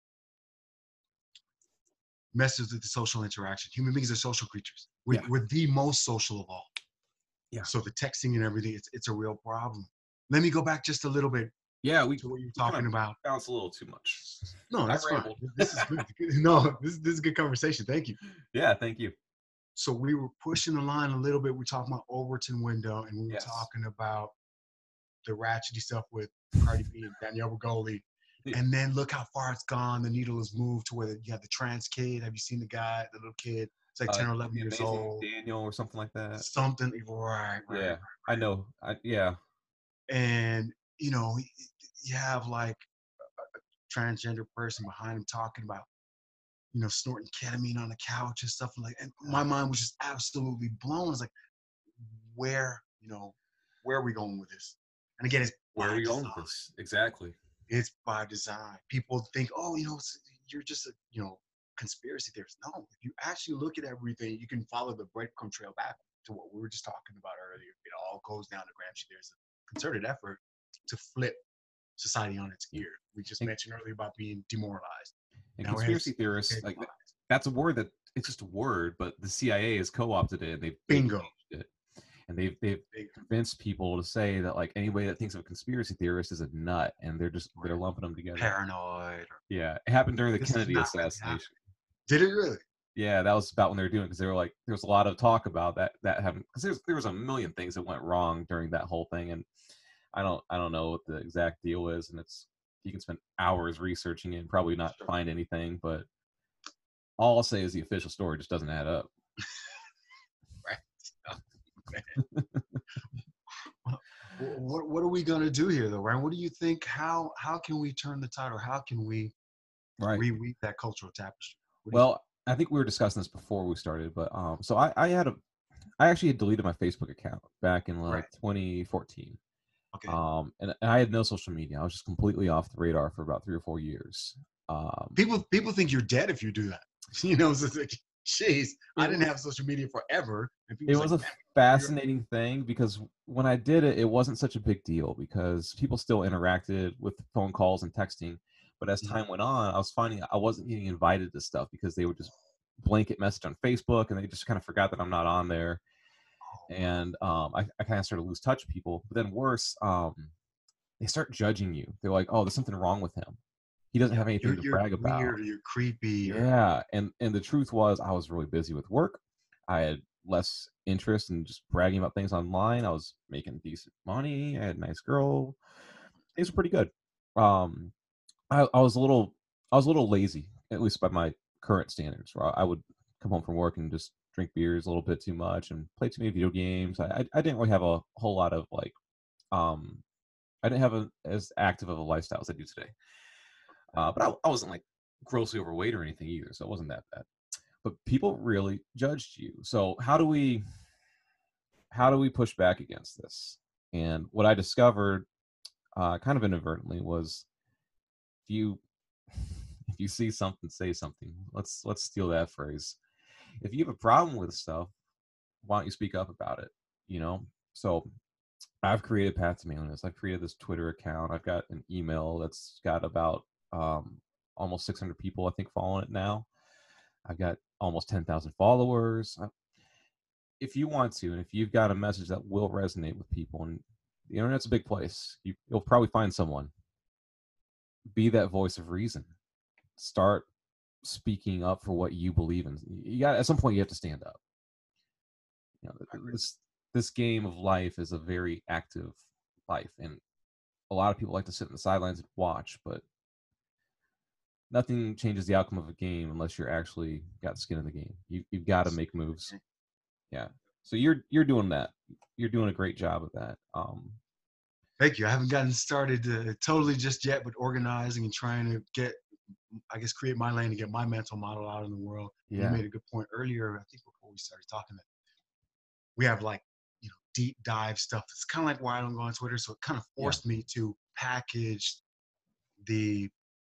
messes with the social interaction. Human beings are social creatures. We're, Yeah. we're the most social of all. Yeah. So the texting and everything, it's a real problem. Let me go back just a little bit Yeah, we to what you were kind talking of about. bounce a little too much. No, I that's fine. rambled. This is good. No, this is a good conversation. Thank you. Yeah, thank you. So we were pushing the line a little bit. We're talking about Overton Window, and we were Yes. talking about the ratchety stuff with Cardi B and Danielle Bergoli. And then look how far it's gone. The needle has moved to where you have the trans kid. Have you seen the guy, the little kid? It's like 10 or 11 The years Amazing old. Daniel or something like that. Something, right. Yeah, I know. Yeah. And, you have like a transgender person behind him talking about, snorting ketamine on the couch and stuff like. And my mind was just absolutely blown. I was like, where are we going with this? And again, it's Where are by we going design. with this? Exactly. It's by design. People think, oh, you're just a, conspiracy theorist. No, if you actually look at everything, you can follow the breadcrumb trail back to what we were just talking about earlier. It all goes down to Gramsci. There's a concerted effort to flip society on its ear. We just mentioned earlier about being demoralized. And Now conspiracy theorists, like that's a word that it's just a word, but the CIA has co-opted it, and they've bingo changed it, and they've convinced people to say that like anybody that thinks of a conspiracy theorist is a nut, and they're lumping them together. Paranoid. Yeah, it happened during the Kennedy assassination. Did it really? Yeah, that was about when they were doing, because they were like, there was a lot of talk about that happened, because there was a million things that went wrong during that whole thing, and I don't know what the exact deal is, and you can spend hours researching it and probably not find anything, but all I'll say is the official story just doesn't add up. Right. What are we gonna do here, though, Ryan? What do you think? How can we turn the tide, or how can we reweave that cultural tapestry? Well, I think we were discussing this before we started, but so I actually had deleted my Facebook account back in like 2014. Okay. And I had no social media. I was just completely off the radar for about 3 or 4 years. People think you're dead if you do that. So it's like, jeez, I didn't have social media forever. And it was a fascinating thing, because when I did it, it wasn't such a big deal because people still interacted with phone calls and texting. But as time went on, I was finding I wasn't getting invited to stuff because they would just blanket message on Facebook, and they just kind of forgot that I'm not on there. And I kind of started to lose touch with people. But then worse, they start judging you. They're like, "Oh, there's something wrong with him. He doesn't have anything to brag about. Weird, or you're creepy." Yeah, and the truth was, I was really busy with work. I had less interest in just bragging about things online. I was making decent money. I had a nice girl. Things were pretty good. Um, I was a little lazy, at least by my current standards. Where I would come home from work and just drink beers a little bit too much and play too many video games. I didn't really have a whole lot of like um I didn't have as active of a lifestyle as I do today. But I wasn't like grossly overweight or anything either, so it wasn't that bad. But people really judged you. So how do we push back against this? And what I discovered, kind of inadvertently, was if you if you see something, say something. Let's steal that phrase. If you have a problem with stuff, why don't you speak up about it? You know. So I've created Path to Manliness. I've created this Twitter account. I've got an email that's got about almost 600 people, I think, following it now. I've got almost 10,000 followers. If you want to, and if you've got a message that will resonate with people, and the internet's a big place, you'll probably find someone. Be that voice of reason. Start speaking up for what you believe in. You got at some point you have to stand up. You know, this game of life is a very active life, and a lot of people like to sit in the sidelines and watch, but nothing changes the outcome of a game unless you're actually got skin in the game. You've got to make moves. Yeah. So you're doing that. You're doing a great job of that. Thank you. I haven't gotten started totally just yet, but organizing and trying to get, I guess, create my lane to get my mental model out in the world. Yeah. You made a good point earlier, I think before we started talking, that we have like, deep dive stuff. It's kind of like why I don't go on Twitter. So it kind of forced me to package the,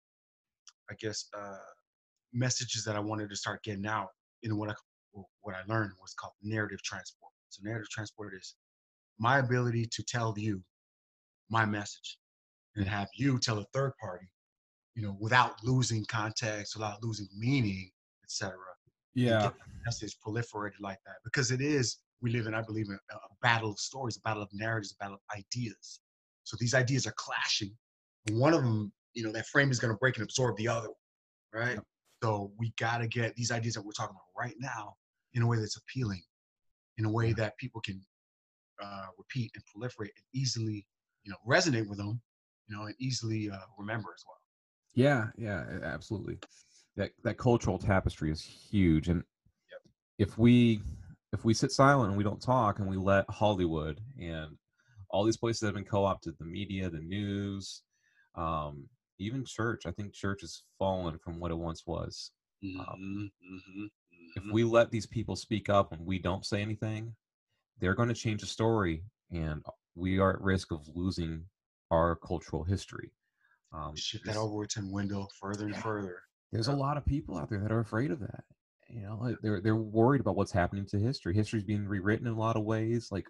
I guess, messages that I wanted to start getting out in what I learned was called narrative transport. So narrative transport is my ability to tell you my message and have you tell a third party, without losing context, without losing meaning, etc. And Yeah. get the message proliferated like that. Because it is, we live in, I believe, in a battle of stories, a battle of narratives, a battle of ideas. So these ideas are clashing. And one of them, that frame is going to break and absorb the other one, right? Yep. So we got to get these ideas that we're talking about right now in a way that's appealing, in a way Yeah. that people can repeat and proliferate and easily, resonate with them, and easily remember as well. Yeah. Yeah. Absolutely. That cultural tapestry is huge, and Yep. if we sit silent and we don't talk and we let Hollywood and all these places that have been co-opted, the media, the news, um, even church. I think church has fallen from what it once was. Mm-hmm, mm-hmm, If mm-hmm. we let these people speak up and we don't say anything, they're going to change the story, and we are at risk of losing our cultural history. Shift that This, Overton window further and yeah, further. there's a Yep. lot of people out there that are afraid of that. They're worried about what's happening to history. History's being rewritten in a lot of ways. Like,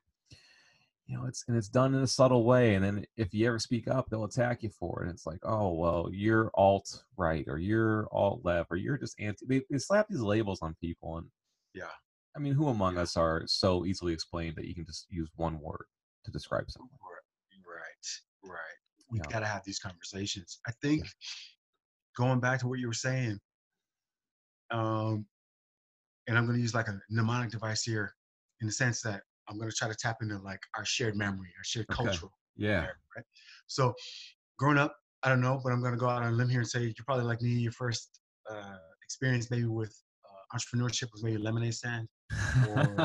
it's done in a subtle way, and then if you ever speak up, they'll attack you for it. And it's like, oh well, you're alt right, or you're alt left, or you're just anti. They slap these labels on people, and Yeah. I mean, who among Yeah. us are so easily explained that you can just use one word to describe something? Right. Right. We Yeah, got to have these conversations. I think yeah, going back to what you were saying, um, and I'm going to use like a mnemonic device here in the sense that I'm going to try to tap into like our shared memory, our shared okay, cultural yeah. memory, right? So growing up, I don't know, but I'm going to go out on a limb here and say you're probably like me. Your first experience maybe with entrepreneurship was maybe lemonade stand or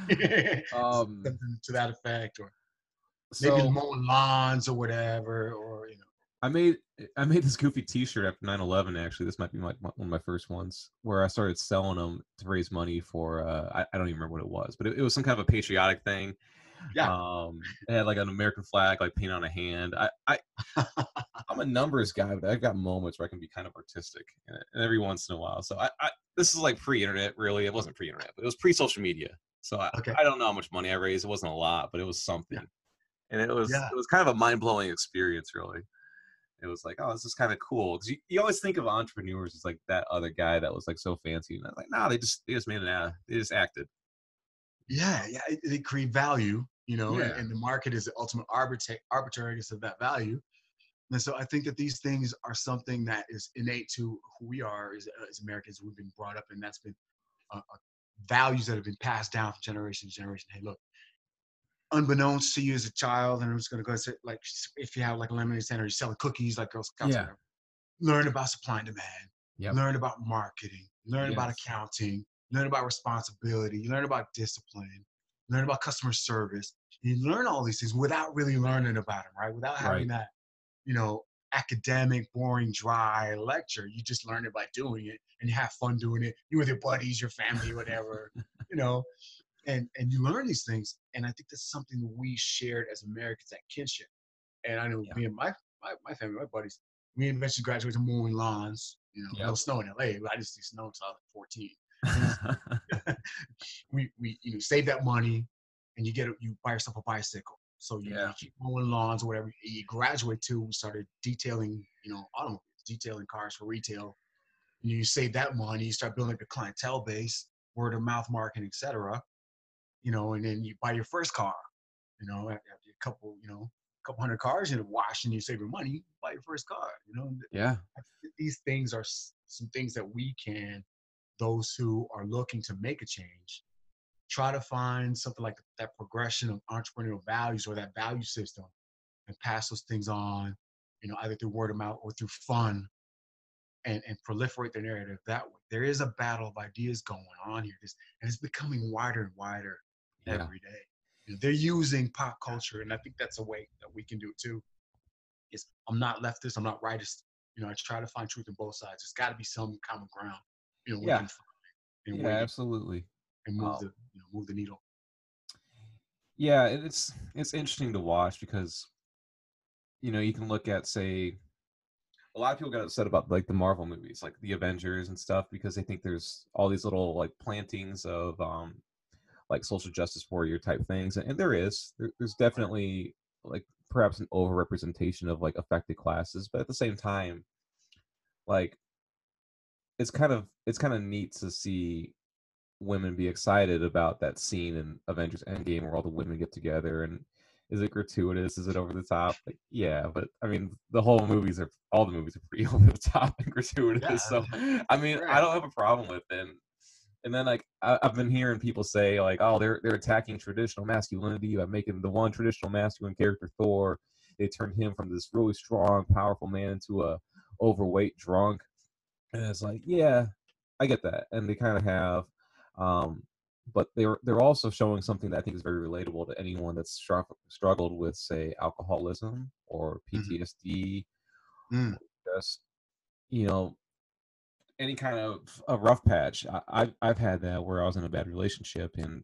um, something to that effect, or maybe so mowing lawns or whatever, or I made I made this goofy T-shirt after 9/11. Actually, this might be one of my first ones where I started selling them to raise money for. I don't even remember what it was, but it was some kind of a patriotic thing. yeah, It had like an American flag like painted on a hand. I'm a numbers guy, but I've got moments where I can be kind of artistic, and every once in a while. So I this is like pre-internet, really. It wasn't pre-internet, but it was pre-social media. So okay, I don't know how much money I raised. It wasn't a lot, but it was yeah, something, and it was yeah, it was kind of a mind-blowing experience, really. It was like, oh, this is kind of cool, because you always think of entrepreneurs as like that other guy that was like so fancy, and I was like, nah, they just made an ad, they just acted. yeah. They create value, Yeah, and the market is the ultimate arbitrariness of that value. And so I think that these things are something that is innate to who we are as Americans. We've been brought up, and that's been values that have been passed down from generation to generation. Hey, look, unbeknownst to you as a child, and I'm just gonna go say, like, if you have like a lemonade stand or you're selling cookies, like Girl Scouts, or Yeah. whatever, learn about supply and demand, Yep. learn about marketing, learn about Yes. accounting, learn about responsibility, you learn about discipline, learn about customer service. You learn all these things without really learning about them, right? Without having Right. that, you know, academic, boring, dry lecture. You just learn it by doing it, and you have fun doing it. You with your buddies, your family, whatever, you know, and you learn these things. And I think that's something that we shared as Americans, that kinship. And I know Yeah. me and my family, my buddies, we eventually graduated to mowing lawns. You know, no Yep. snow in LA, but I just see snow until I was 14. We save that money, and you buy yourself a bicycle. So you Yeah. keep mowing lawns or whatever. You graduate to, we started detailing, automobiles, detailing cars for retail. And you save that money, you start building a clientele base, word of mouth marketing, etc. And then you buy your first car. After a couple hundred cars in a wash, and you save your money, you buy your first car. Yeah. These things are some things that those who are looking to make a change, try to find something like that progression of entrepreneurial values or that value system, and pass those things on, either through word of mouth or through fun, and proliferate their narrative that way. There is a battle of ideas going on here, and it's becoming wider and wider Yeah. every day. They're using pop culture, and I think that's a way that we can do it too. Is I'm not leftist, I'm not rightist. I try to find truth in both sides. There's got to be some common ground, we Yeah. can find and Yeah. where Absolutely. and Um, move the needle. yeah. It's interesting to watch because you can look at, say, a lot of people got upset about like the Marvel movies, like the Avengers and stuff, because they think there's all these little like plantings of like social justice warrior type things, and there's definitely like perhaps an overrepresentation of like affected classes, but at the same time, like it's kind of neat to see women be excited about that scene in Avengers Endgame where all the women get together. And is it gratuitous? Is it over the top? Like, yeah, but I mean, all the movies are pretty over the top and Yeah, gratuitous. So, I mean, I right. don't have a problem with it. And then like I've been hearing people say like, oh, they're attacking traditional masculinity by making the one traditional masculine character Thor. They turned him from this really strong, powerful man into a overweight drunk. And it's like, yeah, I get that, and they kind of have, um, but they're also showing something that I think is very relatable to anyone that's struggled with, say, alcoholism or Mm-hmm. PTSD, Mm. or just you know any kind of a rough patch. I've had that where I was in a bad relationship, and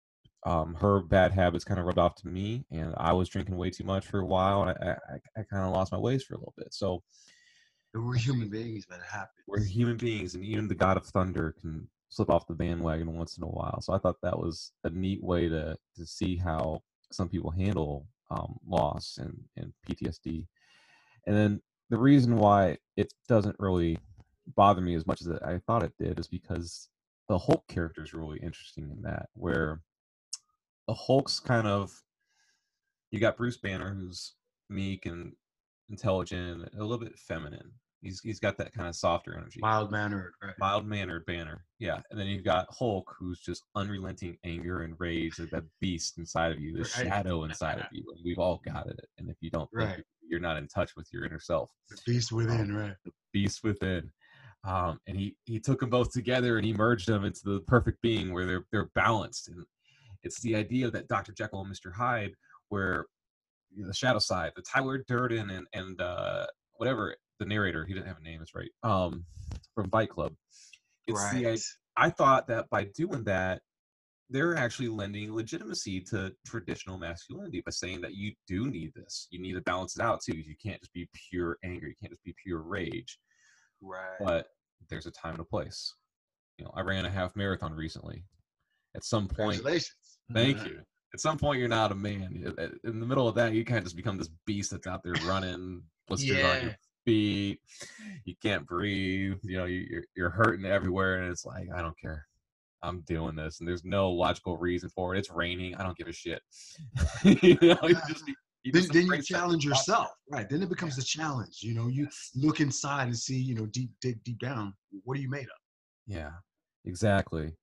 her bad habits kind of rubbed off to me, and I was drinking way too much for a while, and I kind of lost my ways for a little bit. So We're human beings, man. It we're happens. human beings, and even the god of thunder can slip off the bandwagon once in a while. So I thought that was a neat way to see how some people handle loss and PTSD. And then the reason why it doesn't really bother me as much as I thought it did is because the Hulk character is really interesting in that, where the Hulk's kind of, you got Bruce Banner, who's meek and intelligent, a little bit feminine. He's got that kind of softer energy, Mild mannered, right? mild mannered Banner. Yeah. And then you've got Hulk, who's just unrelenting anger and rage, like that beast inside of you, the Right. shadow inside of you. And we've all got it. And if you don't think Right. you're not in touch with your inner self, The beast within, right? the beast within. And he took them both together and he merged them into the perfect being where they're balanced. And it's the idea of that Dr. Jekyll and Mr. Hyde, where the shadow side, the Tyler Durden and whatever the narrator, he didn't have a name, is right. From Fight Club. It's Right. I thought that by doing that, they're actually lending legitimacy to traditional masculinity by saying that you do need this. You need to balance it out too. You can't just be pure anger. You can't just be pure rage. Right. But there's a time and a place. I ran a half marathon recently. At some point, Congratulations. thank you. At some point, you're not a man. In the middle of that, you kind of just become this beast that's out there running, blisters on your Yeah. feet. You can't breathe. You're hurting everywhere, and it's like, I don't care. I'm doing this, and there's no logical reason for it. It's raining. I don't give a shit. you know, you Yeah. just you Then, just then you embrace that. challenge Watch yourself, right? Then it it. becomes the challenge. You Yes. look inside and see, dig deep down. What are you made of? Yeah, exactly.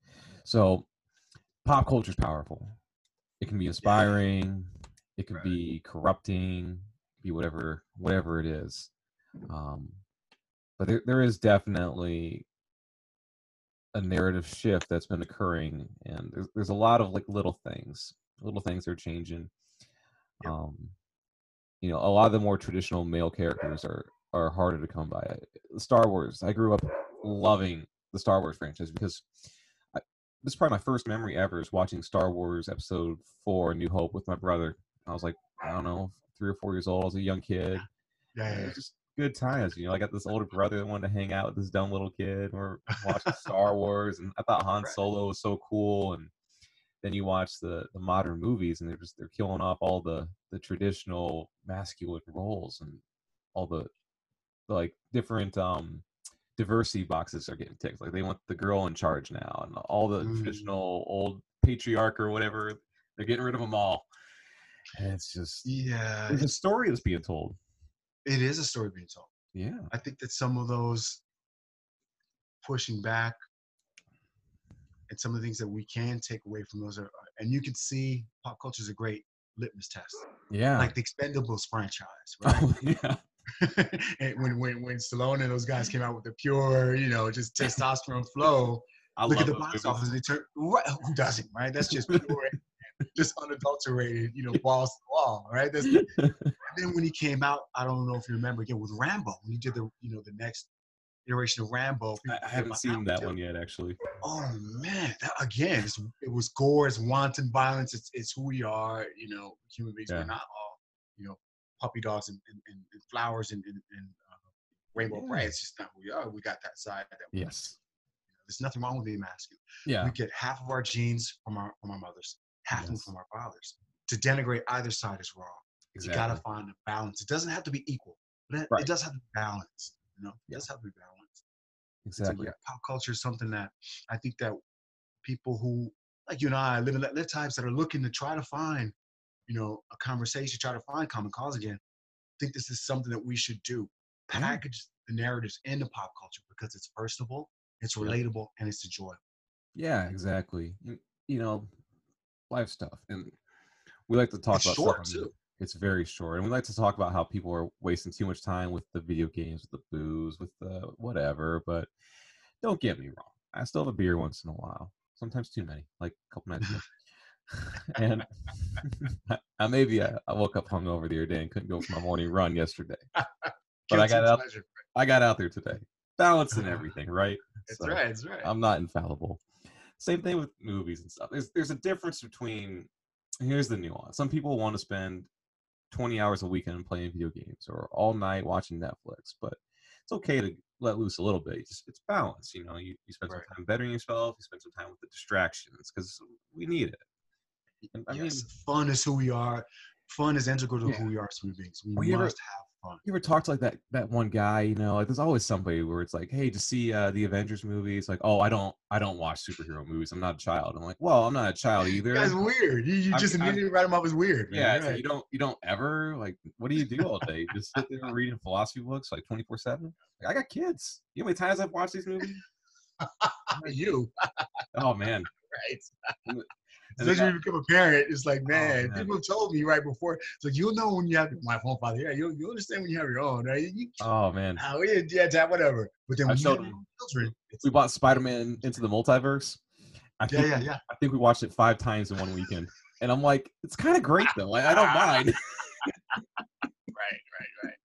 So pop culture is powerful. It can be Yeah. inspiring. It can Right. be corrupting. Be whatever it is. Um, but there is definitely a narrative shift that's been occurring, and there's a lot of like little things are changing. Yep. um a lot of the more traditional male characters are harder to come by. Star Wars, I grew up loving the Star Wars franchise because I, this is probably my first memory ever is watching Star Wars Episode 4, New Hope, with my brother. I was like, I don't know, 3 or 4 years old. I was a young kid. Yeah. And it Yeah. was just good times. I got this older brother that wanted to hang out with this dumb little kid. We're watching Star Wars, and I thought Han Right. Solo was so cool. And then you watch the modern movies, and they're killing off all the traditional masculine roles, and all the like different diversity boxes are getting ticked. Like they want the girl in charge now, and all the Mm, traditional old patriarch or whatever. They're getting rid of them all, and it's just yeah. there's a story that's being told. It is a story being told. Yeah, I think that some of those pushing back and some of the things that we can take away from those and you can see pop culture is a great litmus test, yeah. like the Expendables franchise, right? Oh yeah. And when Stallone and those guys came out with the pure, just testosterone flow, I look at love the those box movies. office. They turn right, who doesn't, right? That's just pure, just unadulterated, balls to the wall, right? And then when he came out, I don't know if you remember again with Rambo, when he did the next iteration of Rambo, people I forget haven't about that seen one that too. one yet, actually. Oh man, that, again, it was gore, it's wanton violence. It's who we are. Human beings. We're Yeah. not all, puppy dogs and flowers and rainbow Yeah. bright. It's just not who we are. We got that side that we need to. Yes. There's nothing wrong with being masculine. We Yeah. get half of our genes from our mothers, half of them Yes. from our fathers. To denigrate either side is wrong. You got to Exactly. find a balance. It doesn't have to be equal, but it Right. does have to be balanced. It Yeah. does have to be balanced. And so, Exactly. yeah, pop culture is something that I think that people who, like you and I, live in live types that are looking to try to find, a conversation, try to find common cause again. I think this is something that we should do. Yeah. Package the narratives into pop culture because it's personable, it's Yep. relatable, and it's enjoyable. Yeah. Exactly. You know, life stuff, and we like to talk It's about stuff. short too. It's very short, and we like to talk about how people are wasting too much time with the video games, with the booze, with the whatever. But don't get me wrong, I still have a beer once in a while. Sometimes too many, like a couple nights ago. And I woke up hungover the other day and couldn't go for my morning run yesterday. But Guilty pleasure. I got out there today. Balance and everything, right? It's So right. It's right. I'm not infallible. Same thing with movies and stuff. There's a difference between, here's the nuance. Some people want to spend 20 hours a weekend playing video games or all night watching Netflix, but it's okay to let loose a little bit. It's balance. You spend some Right. time bettering yourself, you spend some time with the distractions because we need it. And I Yes. mean, Fun is who we are. Fun is integral to yeah. who we are as human beings. We Well, you ever must have fun. you ever talk to like that one guy, like there's always somebody where it's like, hey, to see the Avengers movies, like, oh, I don't watch superhero movies. I'm not a child. I'm like, well, I'm not a child You guys either. weird. You just I'm immediately write them up as weird, man. Yeah, You're it's like right. you don't ever like, what do you do all day? Just sit there reading philosophy books like 24/7? Like, I got kids. You know how many times I've watched these movies? Like, You, oh man. right? And then Especially when you become a parent, it's like, oh man, man. people told me right before. So you'll know when you have my phone father. Yeah, you'll understand when you have your own, right? Oh man. Yeah, whatever. But then I when you showed have your them. own children, We bought Spider-Man Into the Multiverse. yeah, yeah, yeah. I think we watched it 5 times in one weekend. And I'm like, it's kind of great though. I don't mind. Right.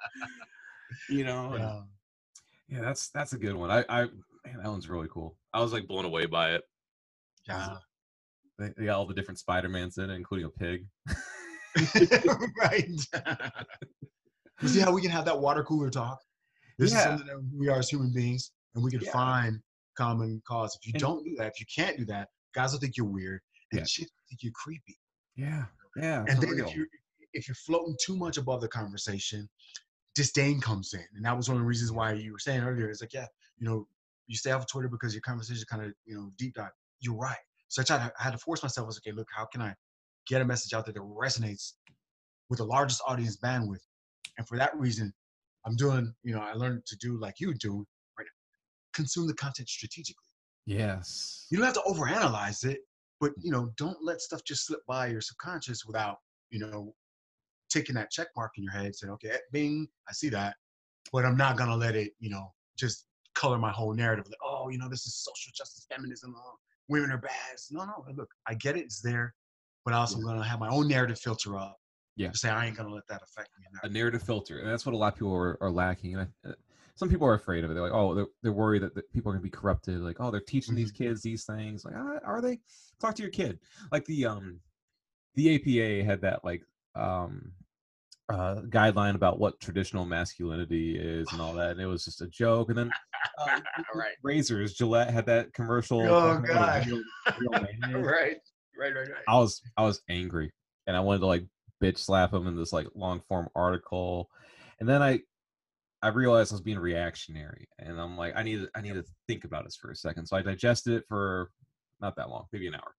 And Yeah. yeah, that's a good one. Man, that one's really cool. I was like blown away by it. Yeah. They got all the different Spider-Mans in it, including a pig. Right. You see how we can have that water cooler talk? This is Yeah. something that we are as human beings, and we can Yeah. find common cause. If you And don't do that, if you can't do that, guys will think you're weird, and yeah. chicks will think you're creepy. Yeah. Yeah. And For then real. if you're floating too much above the conversation, disdain comes in, and that was one of the reasons why you were saying earlier. It's like, yeah, you stay off of Twitter because your conversation kind of deep dive. You're right. So I had to force myself. I was like, okay, look, how can I get a message out there that resonates with the largest audience bandwidth? And for that reason, I'm doing, I learned to do like you do, right? Consume the content strategically. Yes. You don't have to overanalyze it, but don't let stuff just slip by your subconscious without, you know, taking that check mark in your head, saying, okay, bing, I see that, but I'm not gonna let it, just color my whole narrative. Like, oh, this is social justice, feminism, women are bad. No, no, look, I get it, it's there, but I also Yeah. gonna have my own narrative filter up. Yeah. To say I ain't gonna let that affect me. A narrative filter, and that's what a lot of people are lacking. And some people are afraid of it. They're like, oh, they're worried that people are gonna be corrupted. Like, oh, they're teaching these kids these things. Like, are they? Talk to your kid. Like the APA had that like guideline about what traditional masculinity is and all that, and it was just a joke. And then Right. razors, Gillette had that commercial Oh talking about what a God. real man is. Right. I was angry, and I wanted to like bitch slap him in this like long form article, and then I realized I was being reactionary, and I'm like, I need to think about this for a second. So I digested it for not that long, maybe an hour.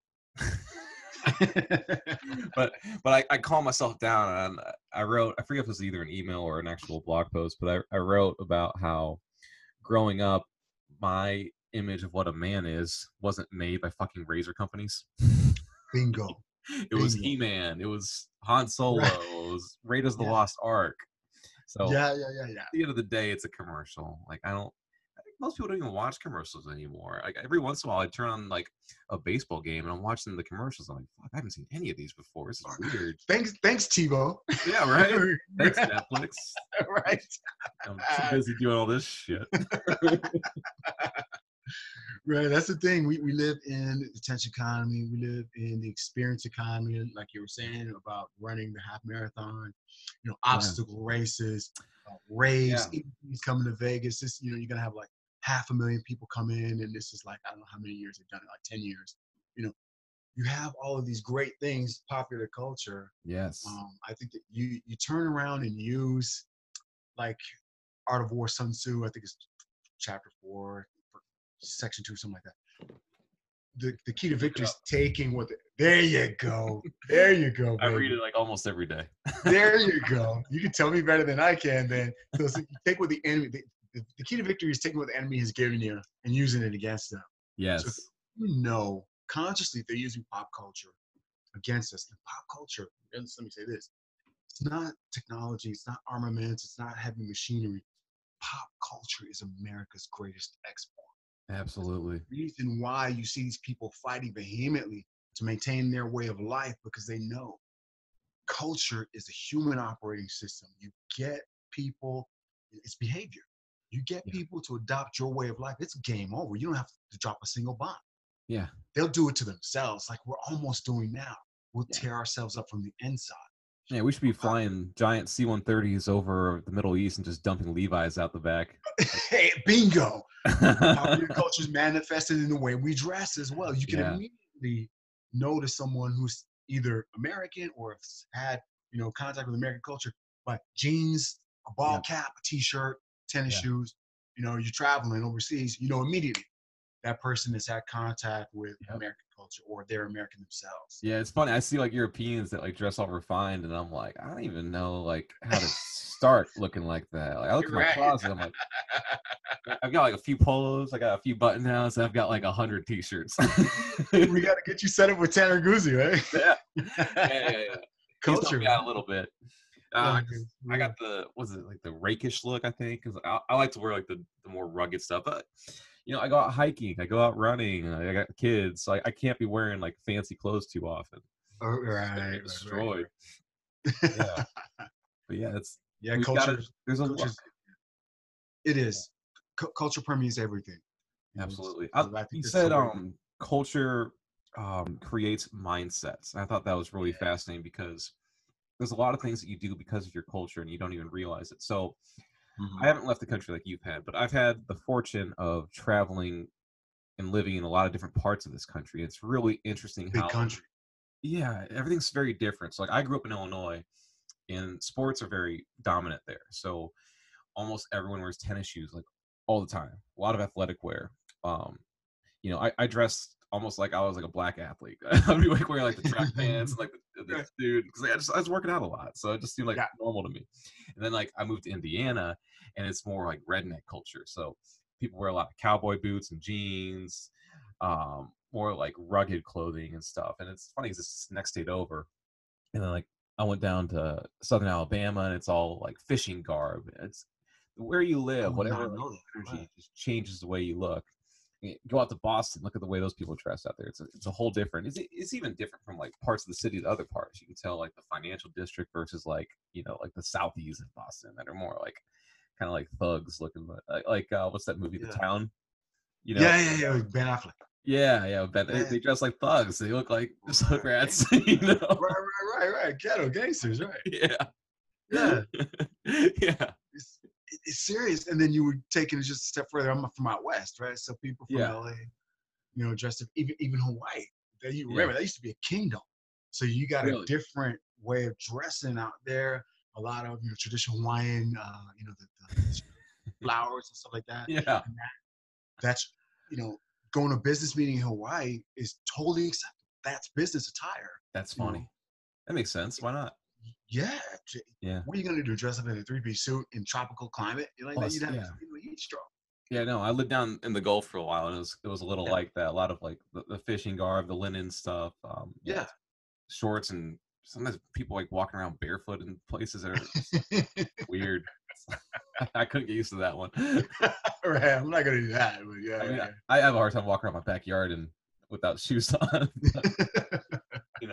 but I calmed myself down, and I wrote, I forget if it was either an email or an actual blog post, but I wrote about how growing up, my image of what a man is wasn't made by fucking razor companies. Bingo. It was He-Man, it was Han Solo, Right. it was Raiders of the Yeah. Lost Ark. So Yeah. at the end of the day, it's a commercial. Like I think most people don't even watch commercials anymore. Like every once in a while, I turn on like a baseball game and I'm watching the commercials. I'm like, fuck, I haven't seen any of these before. This is weird. Thanks, TiVo. Yeah, right. Thanks, Netflix. Right. I'm too busy doing all this shit. Right. That's the thing. We live in the attention economy. We live in the experience economy, like you were saying about running the half marathon, obstacle races, raves. Yeah. He's coming to Vegas. This, you're gonna have like 500,000 people come in, and this is like, I don't know how many years they've done it, like 10 years. You have all of these great things, popular culture. Yes. I think that you turn around and use like Art of War, Sun Tzu. I think it's chapter 4. Section 2, something like that. The key to victory is taking what. There you go. There you go. Baby. I read it like almost every day. There you go. You can tell me better than I can. Then so you take what the enemy. The key to victory is taking what the enemy has given you and using it against them. Yes. So consciously they're using pop culture against us. And pop culture. Let me say this: it's not technology. It's not armaments. It's not heavy machinery. Pop culture is America's greatest export. Absolutely. The reason why you see these people fighting vehemently to maintain their way of life, because they know culture is a human operating system. You get people, it's behavior. You get people to adopt your way of life, it's game over. You don't have to drop a single bomb. Yeah. They'll do it to themselves, like we're almost doing now. We'll tear ourselves up from the inside. Yeah, we should be flying giant C-130s over the Middle East and just dumping Levi's out the back. Hey, bingo! Popular culture is manifested in the way we dress as well. You can immediately notice someone who's either American or has had contact with American culture by jeans, a ball cap, a t-shirt, tennis shoes. You're traveling overseas. Immediately that person has had contact with American culture or they're American themselves. Yeah, it's funny. I see like Europeans that like dress all refined, and I'm like, I don't even know like how to start looking like that. Like I look at my closet, I'm like, I've got like a few polos, I got a few button downs, and I've got like 100 t-shirts. We got to get you set up with Tanner Guzzi, right? Yeah. Culture. He's a little bit. I got the the rakish look, I think, because I like to wear like the more rugged stuff. But I go out hiking, I go out running, I got kids, so I can't be wearing like fancy clothes too often. Right. Destroyed. Yeah. But yeah, it's culture. There's a lot. It is. Culture permeates everything. Absolutely. You said culture creates mindsets. I thought that was really fascinating because there's a lot of things that you do because of your culture and you don't even realize it. So I haven't left the country like you've had, but I've had the fortune of traveling and living in a lot of different parts of this country. It's really interesting Big country. Yeah, everything's very different. So like I grew up in Illinois and sports are very dominant there. So almost everyone wears tennis shoes like all the time. A lot of athletic wear. I dressed almost like I was like a black athlete. I'd be like wearing like the track pants, and, like the dude, because I was working out a lot, so it just seemed like normal to me. And then like I moved to Indiana, and it's more like redneck culture. So people wear a lot of cowboy boots and jeans. more like rugged clothing and stuff. And it's funny because it's next state over, and then like I went down to Southern Alabama, and it's all like fishing garb. It's where you I live, would whatever not like know that. Right. energy just changes the way you look. Go out to Boston, look at the way those people dress out there. It's a whole different. It's even different from like parts of the city to other parts. You can tell like the financial district versus like like the southeast of Boston that are more like kind of like thugs looking, what's that movie, The Yeah. Town? You know, Yeah. With Ben Affleck. yeah, but Yeah. they dress like thugs. They look like just hood Right. rats, Gangsters, right. Ghetto gangsters, right. Yeah, Yeah. yeah, It's serious. And then you were taking it just a step further. I'm from out west, right? So people from yeah, LA, dressed up, even Hawaii. You yeah. remember that used to be a kingdom. So you got a Really? different way of dressing out there. A lot of traditional Hawaiian, the flowers and stuff like that. Yeah, And that's going to a business meeting in Hawaii is totally acceptable. That's business attire. that's You know, funny. That makes sense. Why not? yeah. Yeah. What are you gonna do? Dress up in a three-piece suit in tropical climate? You're like that. Plus, You'd have yeah. a heat stroke. Yeah, no, I lived down in the Gulf for a while, and it was a little Yeah. like that. A lot of like the fishing garb, the linen stuff, Yeah. shorts, and sometimes people like walking around barefoot in places that are weird. I couldn't get used to that one. Right. I'm not gonna do that, but yeah. I mean, I have a hard time walking around my backyard and without shoes on. you know,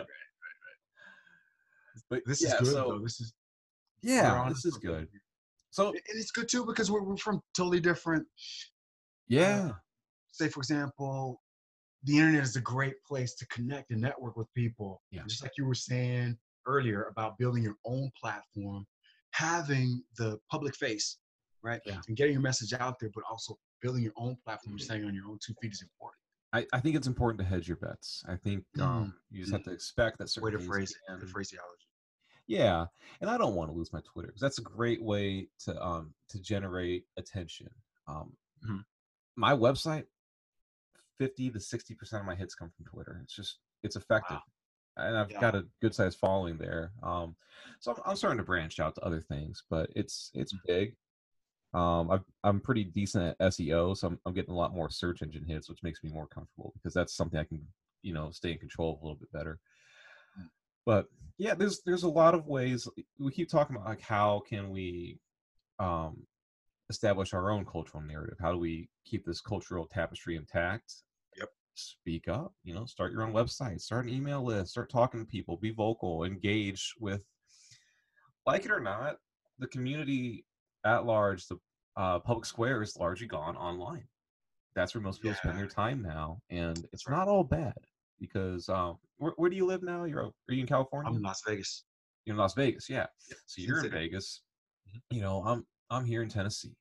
but This is yeah, good so though. We're yeah, on to this is something good. here. So And it's good too because we're from totally different. Uh, yeah, Say for example, the internet is a great place to connect and network with people. yeah, Just like you were saying earlier about building your own platform, having the public face, right? yeah. And getting your message out there, but also building your own platform, standing on your own 2 feet is important. I think it's important to hedge your bets. I think Mm, you just have mm. to expect that certain Way to things phrase it. Good can. phraseology. Yeah, and I don't want to lose my Twitter because that's a great way to generate attention. Um, Mhm. my website, 50 to 60% of my hits come from Twitter. It's effective, Wow. and I've Yeah. got a good sized following there. So I'm starting to branch out to other things, but it's Mhm. big. I'm pretty decent at SEO, so I'm getting a lot more search engine hits, which makes me more comfortable because that's something I can stay in control of a little bit better. Mm. But yeah, there's a lot of ways we keep talking about, like how can we um, establish our own cultural narrative? How do we keep this cultural tapestry intact? Yep. Speak up, start your own website, start an email list, start talking to people, be vocal, engage with, like it or not, the community at large. The public square is largely gone online. That's where most people spend Yeah. their time now, and That's it's right. not all bad because where do you live now? Are you in I'm California? in Las Vegas. You're in Las Vegas, yeah. Yep. So Sin you're in City. Vegas. Mhm. I'm here in Tennessee.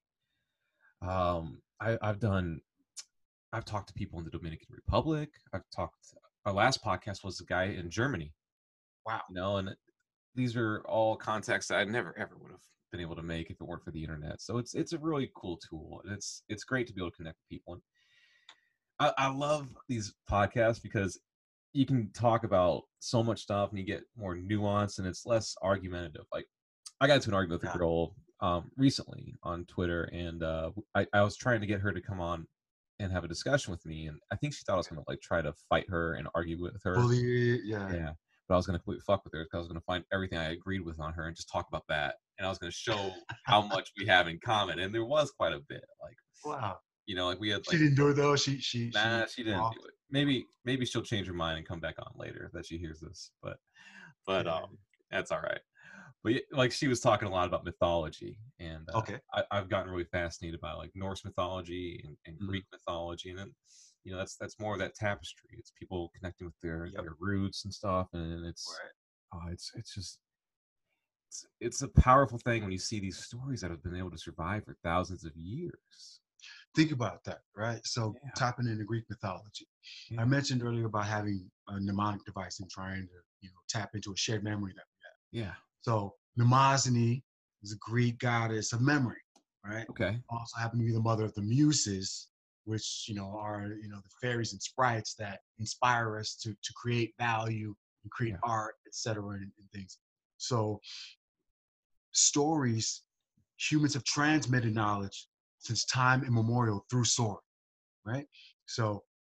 I've talked to people in the Dominican Republic. Our last podcast was the guy in Germany, Wow. and these are all contacts that I never ever would have been able to make if it weren't for the internet. So it's a really cool tool, and it's great to be able to connect with people. And I love these podcasts because you can talk about so much stuff and you get more nuance and it's less argumentative. Like I got into an argument with a Yeah. girl recently on Twitter, and I was trying to get her to come on and have a discussion with me, and I think she thought I was going to like try to fight her and argue with her. Bully. Yeah. Yeah, but I was going to completely fuck with her because I was going to find everything I agreed with on her and just talk about that, and I was going to show how much we have in common, and there was quite a bit. Like Wow. like we had She like. didn't do it though. She Nah, she didn't do walked. it. Maybe she'll change her mind and come back on later that she hears this. But Yeah. that's all right. But like she was talking a lot about mythology, and Okay. I've gotten really fascinated by like Norse mythology and Mhm. Greek mythology, and then that's more of that tapestry. It's people connecting with Yep. their roots and stuff, and Right. it's just it's a powerful thing when you see these stories that have been able to survive for thousands of years. Think about that, right? So Yeah, tapping into Greek mythology. I yeah, mentioned earlier about having a mnemonic device and trying to, tap into a shared memory that we have. yeah. So Mnemosyne is a Greek goddess of memory, right? Okay. Also happen to be the mother of the muses, which are the fairies and sprites that inspire us to create value and create Yeah. art, etc., and things. So stories, humans have transmitted knowledge since time immemorial through story, right? So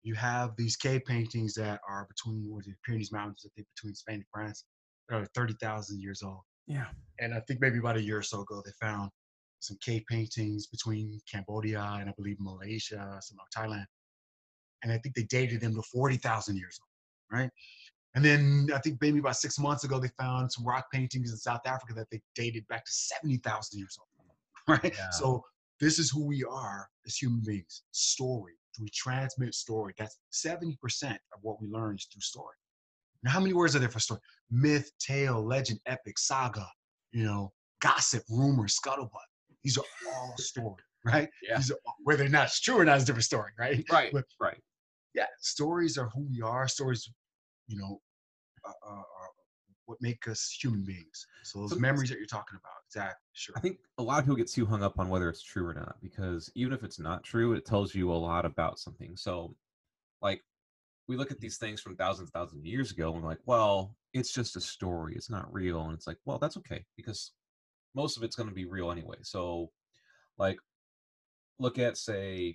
you have these cave paintings that are between what the Pyrenees Mountains, I think between Spain and France, that are 30,000 years old. Yeah. And I think maybe about a year or so ago, they found some cave paintings between Cambodia and I believe Malaysia, some of Thailand. And I think they dated them to 40,000 years old, right? And then I think maybe about 6 months ago, they found some rock paintings in South Africa that they dated back to 70,000 years old, right? Yeah. So this is who we are as human beings. Story. We transmit story. That's 70% of what we learn is through story. Now, how many words are there for story? Myth, tale, legend, epic, saga, gossip, rumor, scuttlebutt. These are all story, right? Yeah. These are whether or not it's true or not is a different story, right? Right. But Right. yeah, stories are who we are. Stories, you know, are what make us human beings. So those So memories that you're talking about, exactly, sure. I think a lot of people get too hung up on whether it's true or not, because even if it's not true, it tells you a lot about something. So, like, we look at these things from thousands of years ago and we're like, well, it's just a story. It's not real. And it's like, well, that's okay, because most of it's going to be real anyway. So, like, look at, say,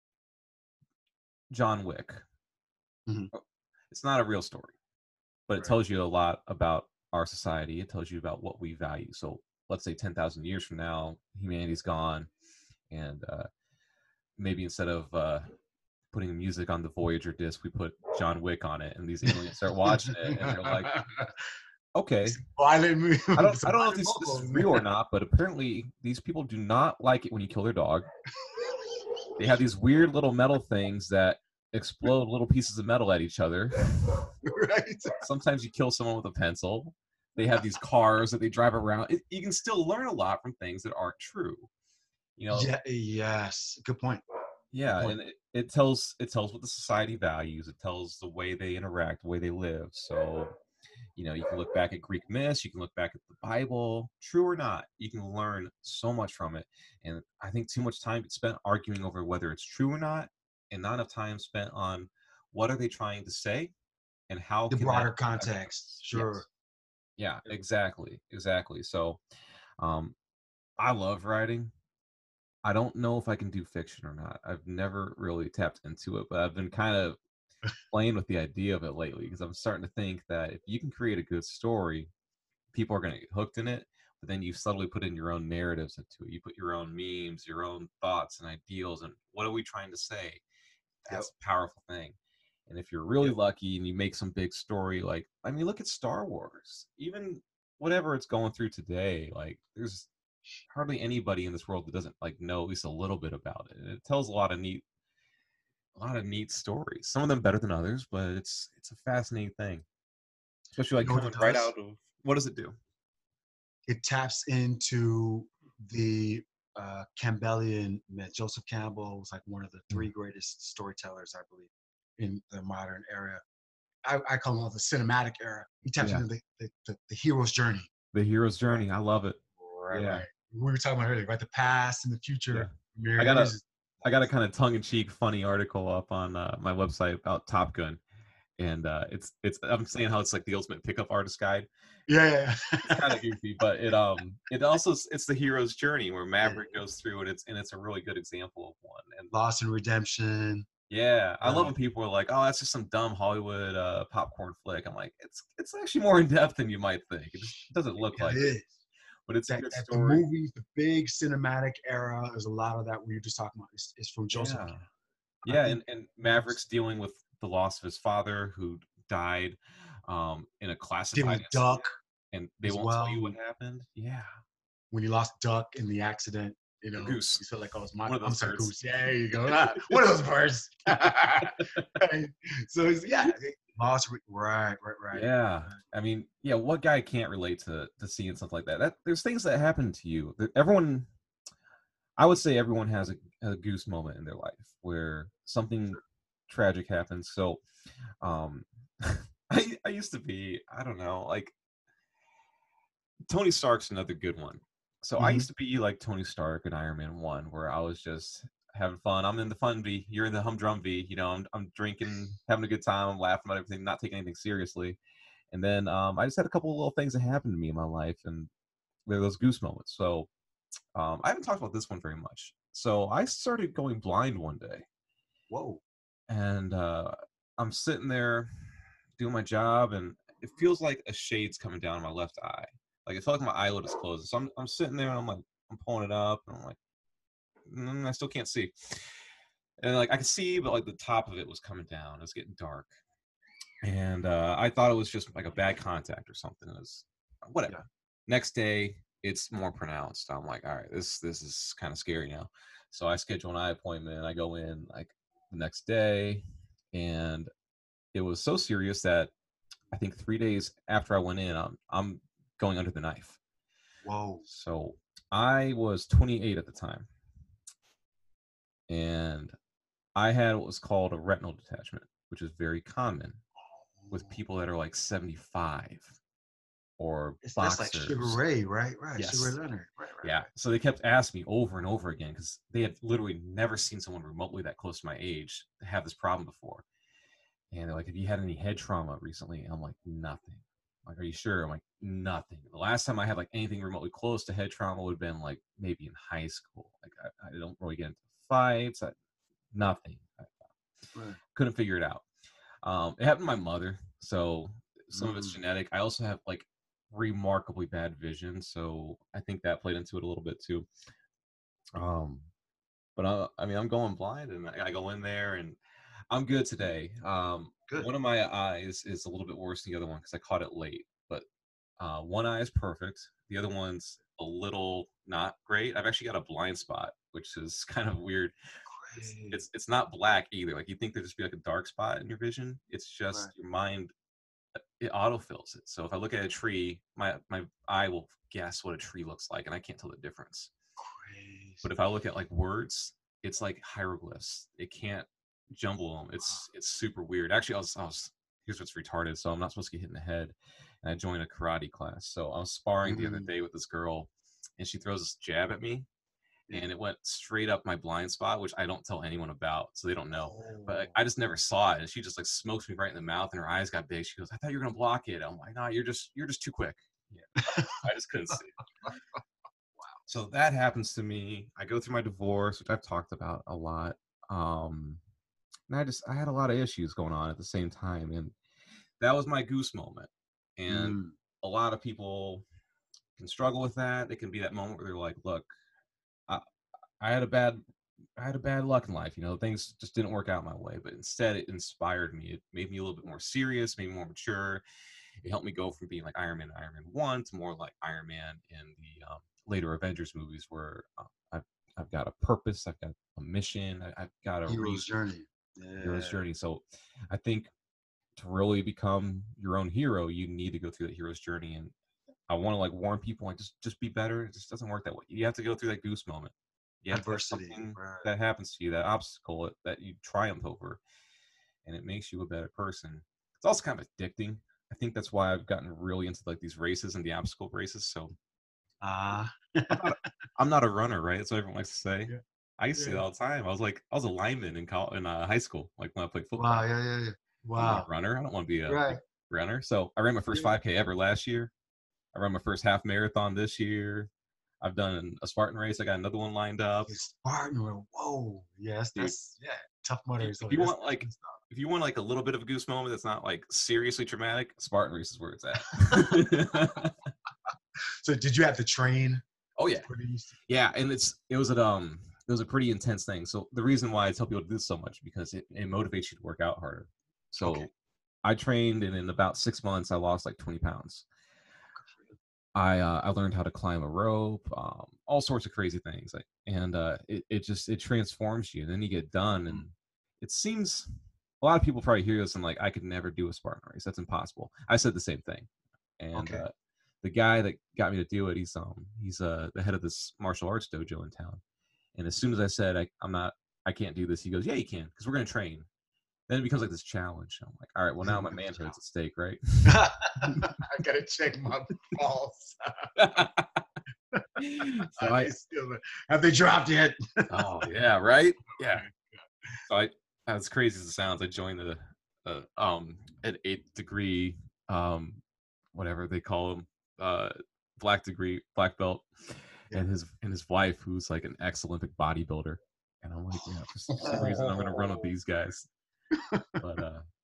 John Wick. Hmm. It's not a real story, but it Right. tells you a lot about our society. It tells you about what we value. So, let's say 10,000 years from now, humanity's gone, and maybe instead of putting music on the Voyager disc, we put John Wick on it, and these aliens start watching it, and they're like, "Okay, Violent movie, I some don't know if violent this is vocals. real or not, but apparently these people do not like it when you kill their dog. They have these weird little metal things that explode little pieces of metal at each other. Right. Sometimes you kill someone with a pencil. They have these cars that they drive around. You can still learn a lot from things that aren't true. You know, Yeah. Yes. Good point. Good yeah, point. and it tells what the society values. It tells the way they interact, the way they live. So, you can look back at Greek myths, you can look back at the Bible, true or not, you can learn so much from it. And I think too much time gets spent arguing over whether it's true or not, and not enough time spent on what are they trying to say and how The can that broader affect context. us. Sure. Yes. Yeah, exactly. So, um, I love writing. I don't know if I can do fiction or not. I've never really tapped into it, but I've been kind of playing with the idea of it lately, because I'm starting to think that if you can create a good story, people are going to get hooked in it. But then you subtly put in your own narratives into it. You put your own memes, your own thoughts and ideals, and what are we trying to say? Yep. That's a powerful thing. And if you're really Yep. lucky and you make some big story, like, I mean, look at Star Wars. Even whatever it's going through today, like, there's hardly anybody in this world that doesn't like know at least a little bit about it. And it tells a lot of neat stories. Some of them better than others, but it's a fascinating thing, especially You like know what coming it right does? out of what does it do? It taps into the Campbellian myth. Joseph Campbell was like one of the Mm. three greatest storytellers, I believe, in the modern era. I call it the cinematic era. He taps Yeah, into the hero's journey. the hero's Right, journey. I love it. right, Yeah, right. We were talking about earlier, right? The past and the yeah. future I got a mirrors. I got a kind of tongue in cheek, funny article up on my website about Top Gun, and it's I'm saying how it's like the ultimate pickup artist guide. Yeah, yeah, It's kind of goofy, but it also it's the hero's journey where yeah. Maverick goes through it. It's a really good example of one. And Lost in Redemption. yeah, I love Right. when people are like, "Oh, that's just some dumb Hollywood popcorn flick." I'm like, it's actually more in depth than you might think. It just doesn't look It like it, is. but it's a That, good that the story. movies, the big cinematic era, there's a lot of that we were just talking about. Is from Joseph Yeah, Campbell. I yeah, think and Maverick's dealing with the loss of his father, who died in a dealing classified with incident, Duck and they as won't tell well. you what happened. Yeah, When he lost Duck in the accident, a goose, he felt like, oh, it's my, one of I'm those sorry, birds. Goose. Yeah, there you go. Ah, one of those birds. Right. So it's, yeah, lost, right. Yeah. I mean, yeah, what guy can't relate to seeing something like that? There's things that happen to you. Everyone, I would say everyone has a goose moment in their life where something tragic happens. So, um I used to be, I don't know, like Tony Stark's another good one. So I Hmm. used to be like Tony Stark in Iron Man 1, where I was just having fun. I'm in the fun V, you're in the humdrum V, I'm drinking, having a good time, I'm laughing about everything, not taking anything seriously. And then I just had a couple of little things that happened to me in my life, and there are those goose moments. So I haven't talked about this one very much. So I started going blind one day. Whoa. and I'm sitting there doing my job, and it feels like a shade's coming down my left eye. Like it felt like my eyelid is closed. So I'm sitting there, and I'm like, I'm pulling it up, and I'm like, I still can't see. And like I could see, but like the top of it was coming down. It was getting dark, and I thought it was just like a bad contact or something. It was whatever. Yeah. Next day, it's more pronounced. I'm like, all right, this is kind of scary now. So I schedule an eye appointment, and I go in like the next day, and it was so serious that I think 3 days after I went in, I'm going under the knife. Whoa. So I was 28 at the time, and I had what was called a retinal detachment, which is very common with people that are like 75 or That's like Sugar boxers. Ray, right? Right. Yes. Sugar Ray Leonard. Right. Yeah. So they kept asking me over and over again because they had literally never seen someone remotely that close to my age have this problem before. And they're like, have you had any head trauma recently? And I'm like, nothing. Like, are you sure? I'm like, nothing. The last time I had like anything remotely close to head trauma would have been like maybe in high school. Like I don't really get into fights. Nothing. Right. Couldn't figure it out. It happened to my mother, so some of it's Mm. genetic. I also have like remarkably bad vision, so I think that played into it a little bit too. But I mean, I'm going blind, and I go in there, and I'm good today. Good. One of my eyes is a little bit worse than the other one because I caught it late, but one eye is perfect. The other one's a little not great. I've actually got a blind spot, which is kind of weird. Great. It's not black either. Like you think there'd just be like a dark spot in your vision. It's just Right. your mind, it autofills it. So if I look at a tree, my eye will guess what a tree looks like, and I can't tell the difference. Crazy. But if I look at like words, it's like hieroglyphs. It can't jumble them. It's super weird. Actually, I was here's what's retarded. So I'm not supposed to get hit in the head, and I joined a karate class. So I was sparring the other Mm. day with this girl, and she throws this jab at me, Yeah. and it went straight up my blind spot, which I don't tell anyone about, so they don't know. But Oh. I just never saw it, and she just like smokes me right in the mouth, and her eyes got big. She goes, "I thought you were gonna block it." I'm like, "No, you're just too quick." Yeah, I just couldn't see. So that happens to me. I go through my divorce, which I've talked about a lot. And I had a lot of issues going on at the same time, and that was my goose moment. And Mm. a lot of people can struggle with that. It can be that moment where they're like, "Look, I, I had a bad I had a bad luck in life. You know, things just didn't work out my way." But instead, it inspired me. It made me a little bit more serious, made me more mature. It helped me go from being like Iron Man and Iron Man 1 to more like Iron Man in the later Avengers movies, where I've got a purpose, I've got a mission, I've got a Hero's reason, journey. hero's Yeah. journey. So I think to really become your own hero, you need to go through that hero's journey. And I want to like warn people, like just be better. It just doesn't work that way. You have to go through that goose moment. You have to have Adversity. something Right. that happens to you, that obstacle that you triumph over, and it makes you a better person. It's also kind of addicting. I think that's why I've gotten really into like these races and the obstacle races. So Ah. I'm not a runner, right? That's what everyone likes to say. Yeah. I used to say it Yeah. all the time. I was a lineman in high school, like when I played Wow. football. Yeah. Yeah. Yeah. I'm not a Wow. runner. I don't want to be a Right. runner. So I ran my first Yeah. 5K ever last year. I ran my first half marathon this year. I've done a Spartan race. I got another one lined up. It's Spartan. Whoa. Yes. Dude, That's yeah. Tough Mudder. So if you that's want like good stuff. if you want like a little bit of a goose moment that's not like seriously traumatic, Spartan race is where it's at. So did you have to train? Oh yeah. Pretty. Yeah, and it was a pretty intense thing. So the reason why I tell people to do this so much because it motivates you to work out harder. Okay. So I trained, and in about 6 months I lost like 20 pounds. I learned how to climb a rope, all sorts of crazy things, like, and it transforms you. And then you get done, and it seems a lot of people probably hear this and like, I could never do a Spartan race. That's impossible. I said the same thing, and Okay. the guy that got me to do it, he's the head of this martial arts dojo in town. And as soon as I said I can't do this, he goes, "Yeah, you can, because we're gonna train." Then it becomes like this challenge. I'm like, all right, well now my manhood's at stake, right? I gotta check my balls. So Have they dropped yet? oh yeah, right, yeah. So as crazy as it sounds, I joined an 8th degree, whatever they call them, black belt, Yeah. and his wife, who's like an ex-Olympic bodybuilder. And I'm like, yeah, for some reason I'm gonna run with these guys. But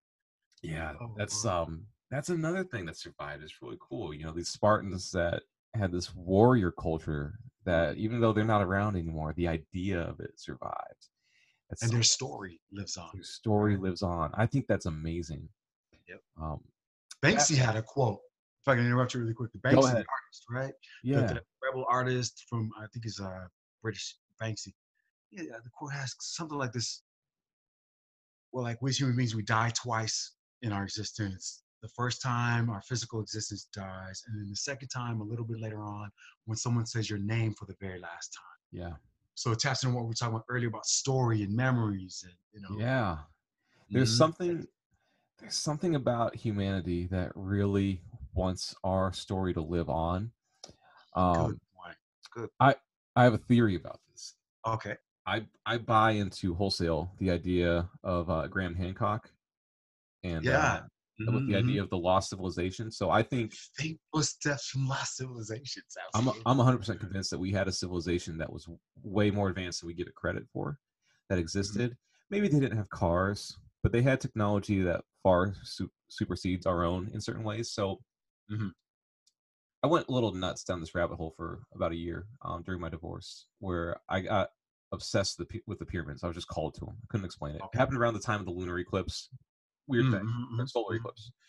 yeah, Oh, that's another thing that survived. It's really cool. You know, these Spartans that had this warrior culture that even though they're not around anymore, the idea of it survived. That's and their something. story lives on, Their story right? lives on. I think that's amazing. Yep. Um, Banksy that's had a quote. If I can interrupt you really quick, the Go Banksy, the ahead. artist, right? Yeah. The rebel artist from I think is British Banksy. Yeah, the quote has something like this. Well, like we as human beings, we die twice in our existence. The first time our physical existence dies, and then the second time, a little bit later on, when someone says your name for the very last time. Yeah. So it taps into what we were talking about earlier about story and memories, and Yeah. There's mhm. something there's something about humanity that really wants our story to live on. Good Um, point. It's good. I I have a theory about this. Okay. I buy into wholesale the idea of Graham Hancock and Yeah. with the Mm-hmm. idea of the lost civilization. So I think Fateful steps from lost civilizations. Absolutely. I'm 100% convinced that we had a civilization that was way more advanced than we give it credit for, that Mhm. existed. Maybe they didn't have cars, but they had technology that far supersedes our own in certain ways. So Mhm. I went a little nuts down this rabbit hole for about a year during my divorce, where I got obsessed with the pyramids. I was just called to them. I couldn't explain it. It Okay. happened around the time of the lunar eclipse. Weird thing, or Mhm. solar Mhm. eclipse.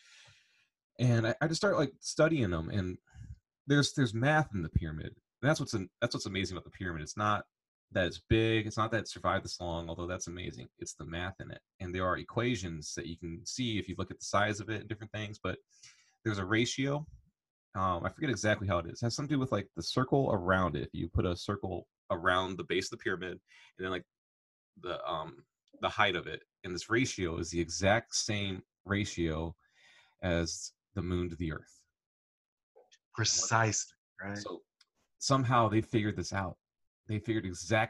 And I just started like studying them, and there's math in the pyramid. And that's what's amazing about the pyramid. It's not that it's big. It's not that it survived this long, although that's amazing. It's the math in it, and there are equations that you can see if you look at the size of it and different things. But there's a ratio. I forget exactly how it is. It has something to do with like the circle around it. If you put a circle around the base of the pyramid, and then like the um the height of it, and this ratio is the exact same ratio as the moon to the earth. Precisely. Right. So somehow they figured this out. They figured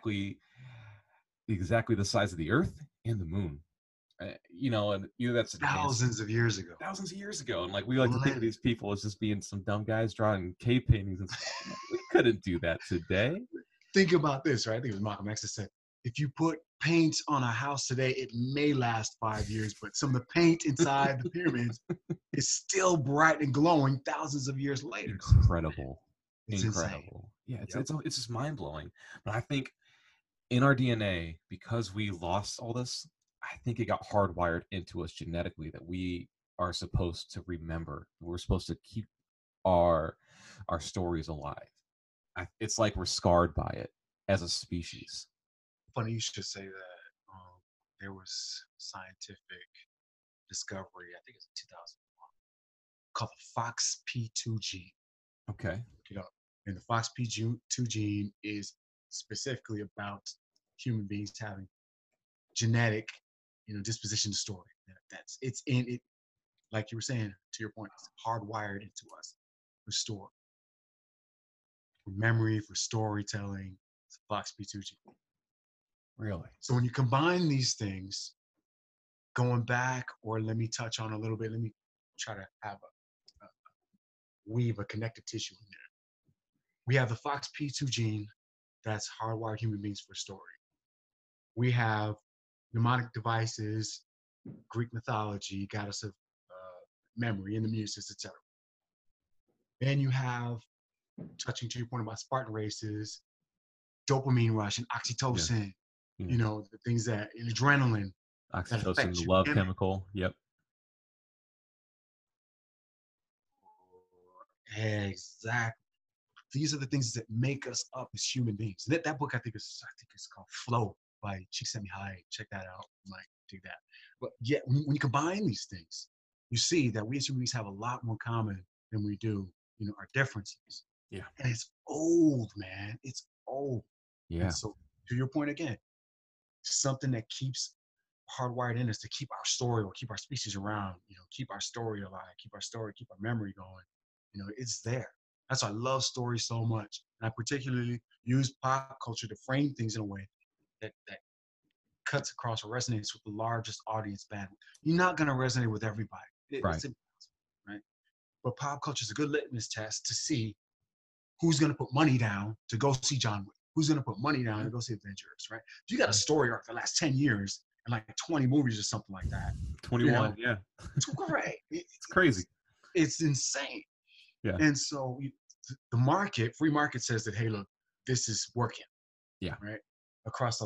exactly the size of the earth and the moon. And that's advanced Thousands of years ago. thousands of years ago. And like we like to think of Millennia. these people as just being some dumb guys drawing cave paintings and stuff. I'm like, we couldn't do that today. Think about this, right? I think it was Malcolm X that said, if you put paint on a house today, it may last 5 years, but some of the paint inside the pyramids is still bright and glowing thousands of years later. So Incredible. it's insane. Incredible. Yeah, it's Yep. it's it's just mind blowing. But I think in our DNA, because we lost all this, I think it got hardwired into us genetically that we are supposed to remember. We're supposed to keep our our stories alive. It's like we're scarred by it as a species. Funny you should say that. There was scientific discovery, I think it's 2001, called the FOXP2 gene. Okay. Look it up. And the FOXP2 gene is specifically about human beings having genetic, disposition to story. That's it's in it, like you were saying, to your point, it's hardwired into us for story, for memory, for storytelling. It's a FOXP2 gene. Really? So when you combine these things, going back, or let me touch on a little bit, let me try to have a weave a connective tissue in there. We have the FOXP2 gene that's hardwired human beings for story. We have mnemonic devices, Greek mythology, goddess of memory and the muses, etc. Then you have, touching to your point about Spartan races, dopamine rush and Yeah. oxytocin, Yeah. the things that, and adrenaline that Oxytocin, affect the you. love chemical. Yep. Exactly. These are the things that make us up as human beings. That book I think is called Flow by Csikszentmihalyi. Check that out. You might do that. But yeah, when you combine these things, you see that we as human beings have a lot more common than we do, our differences. Yeah. And it's old, man. It's old. And Yeah. so to your point again, something that keeps hardwired in us to keep our story or keep our species around, keep our story alive, keep our story, keep our memory going. It's there. That's why I love stories so much. And I particularly use pop culture to frame things in a way that cuts across or resonates with the largest audience bandwidth. You're not going to resonate with everybody. Right. It's impossible, right? But pop culture is a good litmus test to see who's going to put money down to go see John Wick, who's going to put money down to go see Avengers, right? If you got a story arc the last 10 years and like 20 movies or something like that. 21. Yeah, It's great. it's crazy. It's insane. Yeah, And so the market, free market says that, hey, look, this is working, yeah, right? Across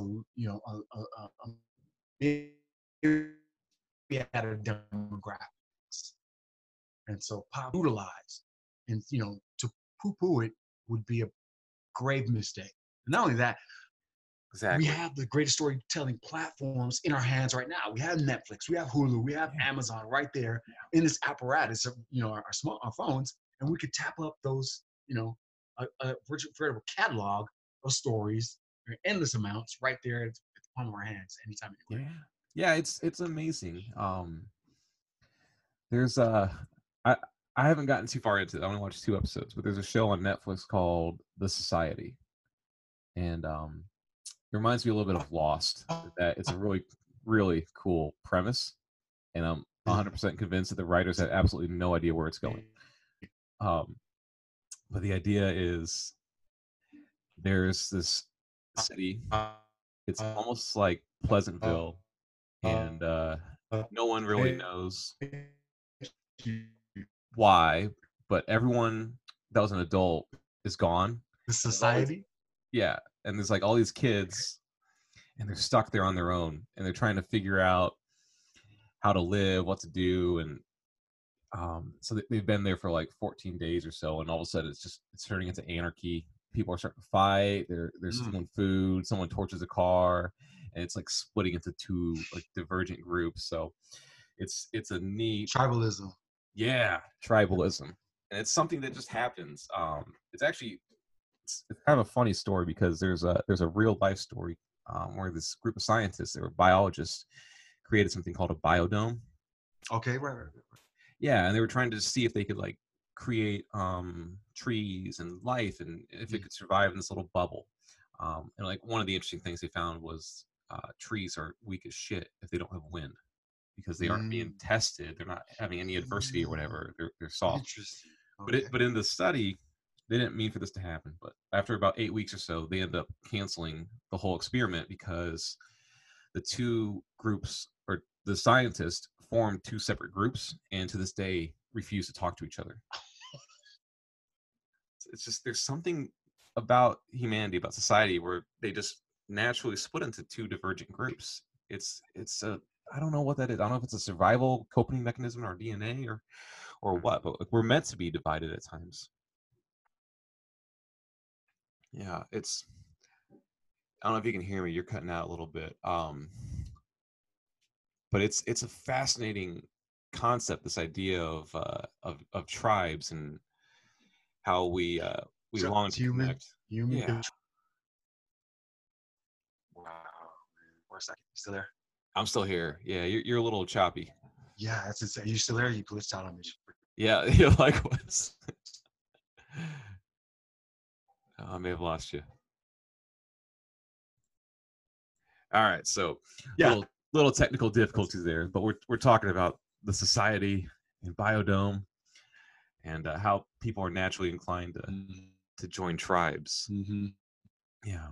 a myriad of demographics. And so pop utilize, and to poo-poo it would be a grave mistake. And not only that, we exactly. have the greatest storytelling platforms in our hands right now. We have Netflix, we have Hulu, we have Yeah, Amazon right there in this apparatus of our phones, and we could tap up those a veritable catalog of stories, endless amounts right there at the palm of our hands, anytime, anywhere. yeah, yeah. It's amazing. There's I I haven't gotten too far into it. I only watched 2 episodes, but there's a show on Netflix called The Society, and it reminds me a little bit of Lost. That it's a really, really cool premise, and I'm 100% convinced that the writers had absolutely no idea where it's going. Um, but the idea is there's this city. It's almost like Pleasantville, and no one really knows why, but everyone that was an adult is gone. The And there's all these, society. yeah, and there's like all these kids, and they're stuck there on their own, and they're trying to figure out how to live, what to do, and so they've been there for like 14 days or so, and all of a sudden it's turning into anarchy. People are starting to fight. They're Mm. stealing food. Someone torches a car, and it's like splitting into two like divergent groups. So it's a neat, Tribalism. yeah, tribalism, and it's something that just happens. It's actually it's kind of a funny story because there's a real life story where this group of scientists, they were biologists, created something called a biodome. Okay, right. Yeah, and they were trying to see if they could like create trees and life and if it Mm. could survive in this little bubble. And like one of the interesting things they found was trees are weak as shit if they don't have wind because they aren't being Mm. tested. They're not having any adversity or Mm. whatever. They're soft. Interesting. But Okay. but in the study, they didn't mean for this to happen. But after about 8 weeks or so, they end up canceling the whole experiment because the two groups or the scientists formed two separate groups and to this day refuse to talk to each other. It's just there's something about humanity, about society, where they just naturally split into two divergent groups. It's a I don't know what that is. I don't know if it's a survival coping mechanism in our DNA or what, but like, we're meant to be divided at times. Yeah, it's I don't know if you can hear me. You're cutting out a little bit. But it's a fascinating concept. This idea of tribes and how we So long it's to human, connect. human. Yeah, Wow, man. For a second, you still there? I'm still here. Yeah, you're a little choppy. Yeah, that's insane. You still there? You glitched out on me. Yeah, you likewise. I may have lost you. All right, so Yeah. little technical difficulties there, but we're talking about the society and biodome and how people are naturally inclined to join tribes. Mm-hmm. Yeah,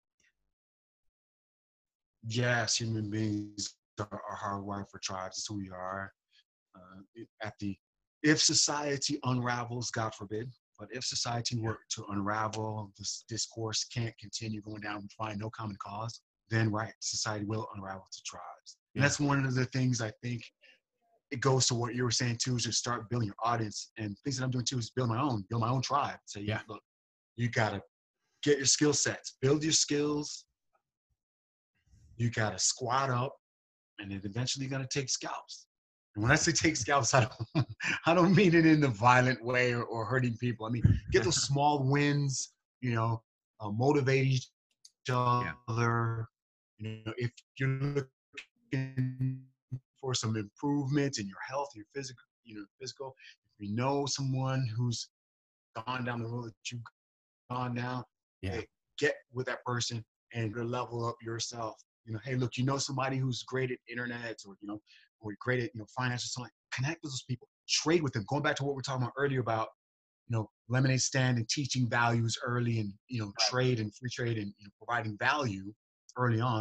Yes, human beings are hardwired for tribes. It's who we are. At the If society unravels, God forbid, but if society yeah, were to unravel, this discourse can't continue going down, we find no common cause, then right, society will unravel to tribes. And yeah, that's one of the things I think it goes to what you were saying too, is to start building your audience. And things that I'm doing too is build my own tribe. Say, yeah, look, you gotta get your skill sets, build your skills, you gotta squat up, and then eventually you're gonna take scalps. And when I say take scalps, I don't mean it in the violent way or hurting people. I mean, get those small wins, motivate each yeah, other. If you're looking for some improvement in your health, your physical, if you know someone who's gone down the road that you've gone down, yeah, hey, get with that person and level up yourself. Hey, look, somebody who's great at internet or great at finance or something. Connect with those people. Trade with them. Going back to what we are talking about earlier about lemonade stand and teaching values early, and right, trade and free trade and providing value early on.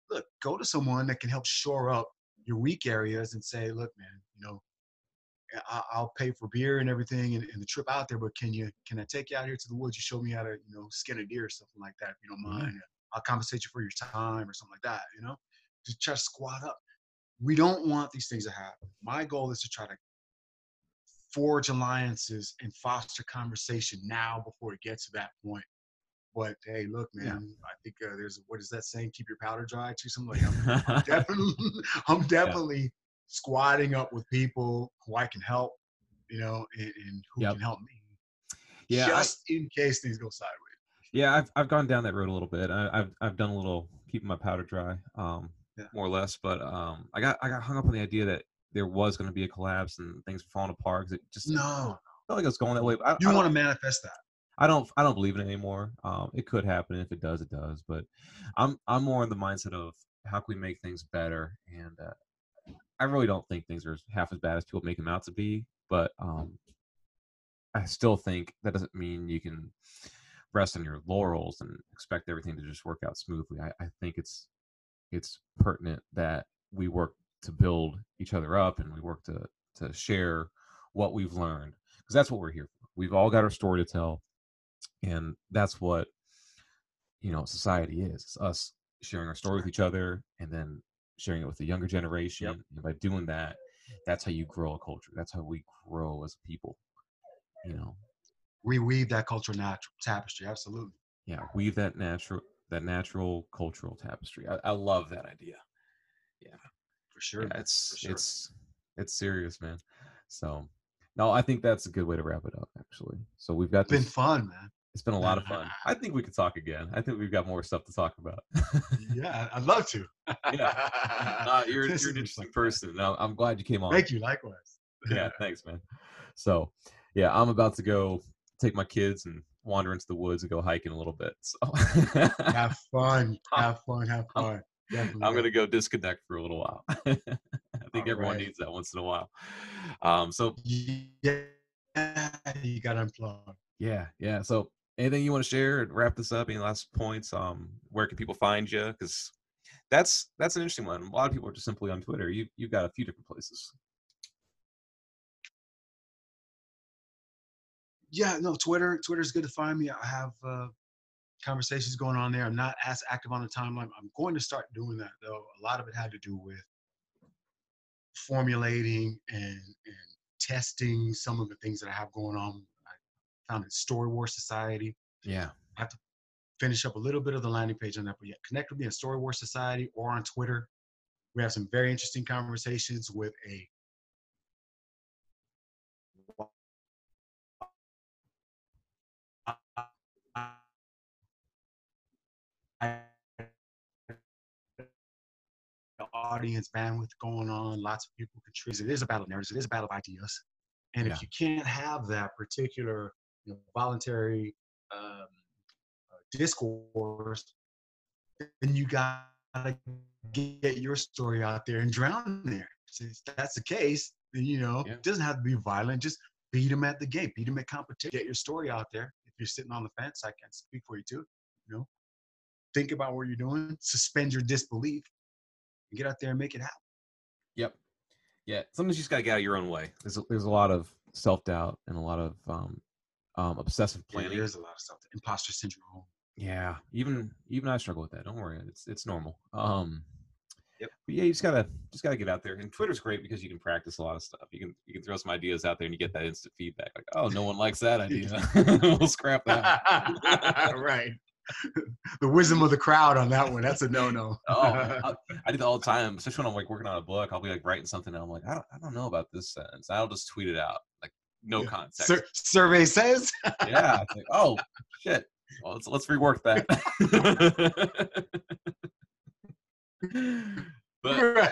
look, go to someone that can help shore up your weak areas and say, look, man, I'll pay for beer and everything and the trip out there, but can I take you out here to the woods? You show me how to, skin a deer or something like that, if you don't Yeah. mind. I'll compensate you for your time or something like that, Just try to squat up. We don't want these things to happen. My goal is to try to forge alliances and foster conversation now before it gets to that point. But hey, look, Yeah. man, I think there's what is that saying? Keep your powder dry too. Something like I'm definitely, I'm definitely squatting up with people who I can help, and who Yep. can help me. Yeah. Just in case things go sideways. Yeah, I've gone down that road a little bit. I've done a little keeping my powder dry, Yeah. more or less. But I got hung up on the idea that there was going to be a collapse and things were falling apart because it No, felt like it was going that way. But you want to manifest that. I don't believe in it anymore. It could happen. If it does, it does. But I'm more in the mindset of how can we make things better. And I really don't think things are half as bad as people make them out to be. But I still think that doesn't mean you can rest on your laurels and expect everything to just work out smoothly. I think it's pertinent that we work to build each other up and we work to share what we've learned because that's what we're here for. We've all got our story to tell, and that's what society is. It's us sharing our story with each other and then sharing it with the younger generation. Yep. And by doing that, that's how you grow a culture. That's how we grow as a people. We weave that cultural tapestry. Absolutely. Yeah, weave that natural cultural tapestry. I love that idea. Yeah, For sure. yeah, Man. it's For sure. it's serious, man. So, no, I think that's a good way to wrap it up. Actually, so we've got It's been this. fun, man. It's been a lot of fun. I think we could talk again. I think we've got more stuff to talk about. Yeah, I'd love to. Yeah, you're This an has been interesting fun. person. No, I'm glad you came on. Thank you. Likewise. Yeah, thanks, man. So, yeah, I'm about to go take my kids and wander into the woods and go hiking a little bit. So, Have fun. Have fun. Have I'm, fun. Definitely. I'm gonna go disconnect for a little while. I think All everyone right. needs that once in a while. So Yeah, you got to unplug. yeah. So anything you want to share and wrap this up? Any last points? Where can people find you? Because that's an interesting one. A lot of people are just simply on Twitter. You've got a few different places. Yeah, no, Twitter's good to find me. I have conversations going on there. I'm not as active on the timeline. I'm going to start doing that though. A lot of it had to do with formulating and testing some of the things that I have going on. I founded Story War Society. Yeah. I have to finish up a little bit of the landing page on that, but yeah, connect with me at Story War Society or on Twitter. We have some very interesting conversations with a audience bandwidth going on. Lots of people contribute. It is a battle of narratives. It is a battle of ideas. And Yeah. if you can't have that particular voluntary discourse, then you got to get your story out there and drown there. Since that's the case, then it doesn't have to be violent. Just beat them at the game, beat them at competition. Get your story out there. If you're sitting on the fence, I can't speak for you too. Think about what you're doing, suspend your disbelief, and get out there and make it happen. Yep. Yeah. Sometimes you just gotta get out of your own way. There's a lot of self-doubt and a lot of obsessive planning. Yeah, there's a lot of stuff. Imposter syndrome. Yeah. Even I struggle with that. Don't worry. It's normal. Yep. But yeah, you just gotta get out there. And Twitter's great because you can practice a lot of stuff. You can throw some ideas out there and you get that instant feedback. Like, oh, no one likes that idea. We'll scrap that. Right. The wisdom of the crowd on that one. That's a no-no. I do that all the time, especially when I'm like working on a book. I'll be like writing something and I'm like, I don't know about this sentence. I'll just tweet it out, like no context. Survey says. Yeah. It's like, oh shit. Well, let's rework that. But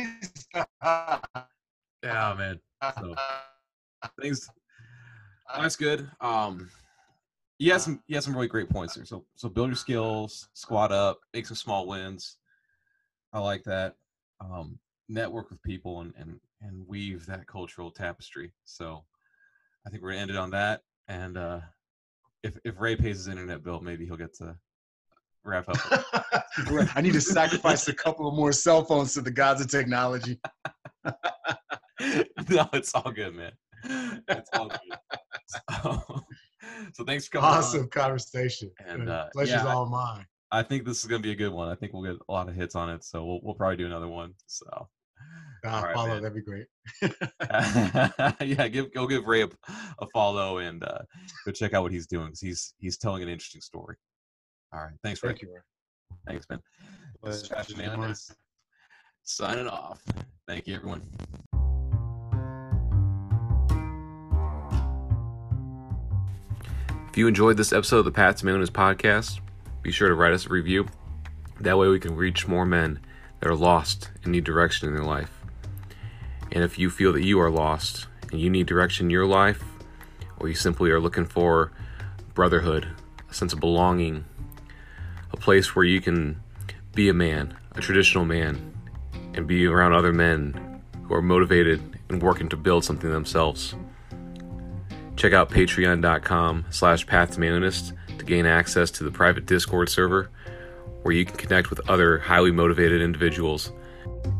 yeah, man. So things that's good. You had some really great points there. So build your skills, squat up, make some small wins. I like that. Network with people and weave that cultural tapestry. So I think we're gonna end it on that. And if Ray pays his internet bill, maybe he'll get to wrap up. I need to sacrifice a couple of more cell phones to the gods of technology. No, it's all good, man. It's all good. So thanks for coming Awesome on. conversation. And Pleasure's all mine. I think this is gonna be a good one. I think we'll get a lot of hits on it, so we'll probably do another one. So, I'll right, follow. man. That'd be great. Yeah, go give Ray a follow and go check out what he's doing because he's telling an interesting story. All right, thanks, Ray. Thank you, Ray. Thanks, man. Pleasure. This is Pastor Manliness signing off. Thank you, everyone. If you enjoyed this episode of the Path to Manliness podcast, be sure to write us a review. That way we can reach more men that are lost and need direction in their life. And if you feel that you are lost and you need direction in your life, or you simply are looking for brotherhood, a sense of belonging, a place where you can be a man, a traditional man, and be around other men who are motivated and working to build something themselves, check out patreon.com/pathtomanliness to gain access to the private Discord server where you can connect with other highly motivated individuals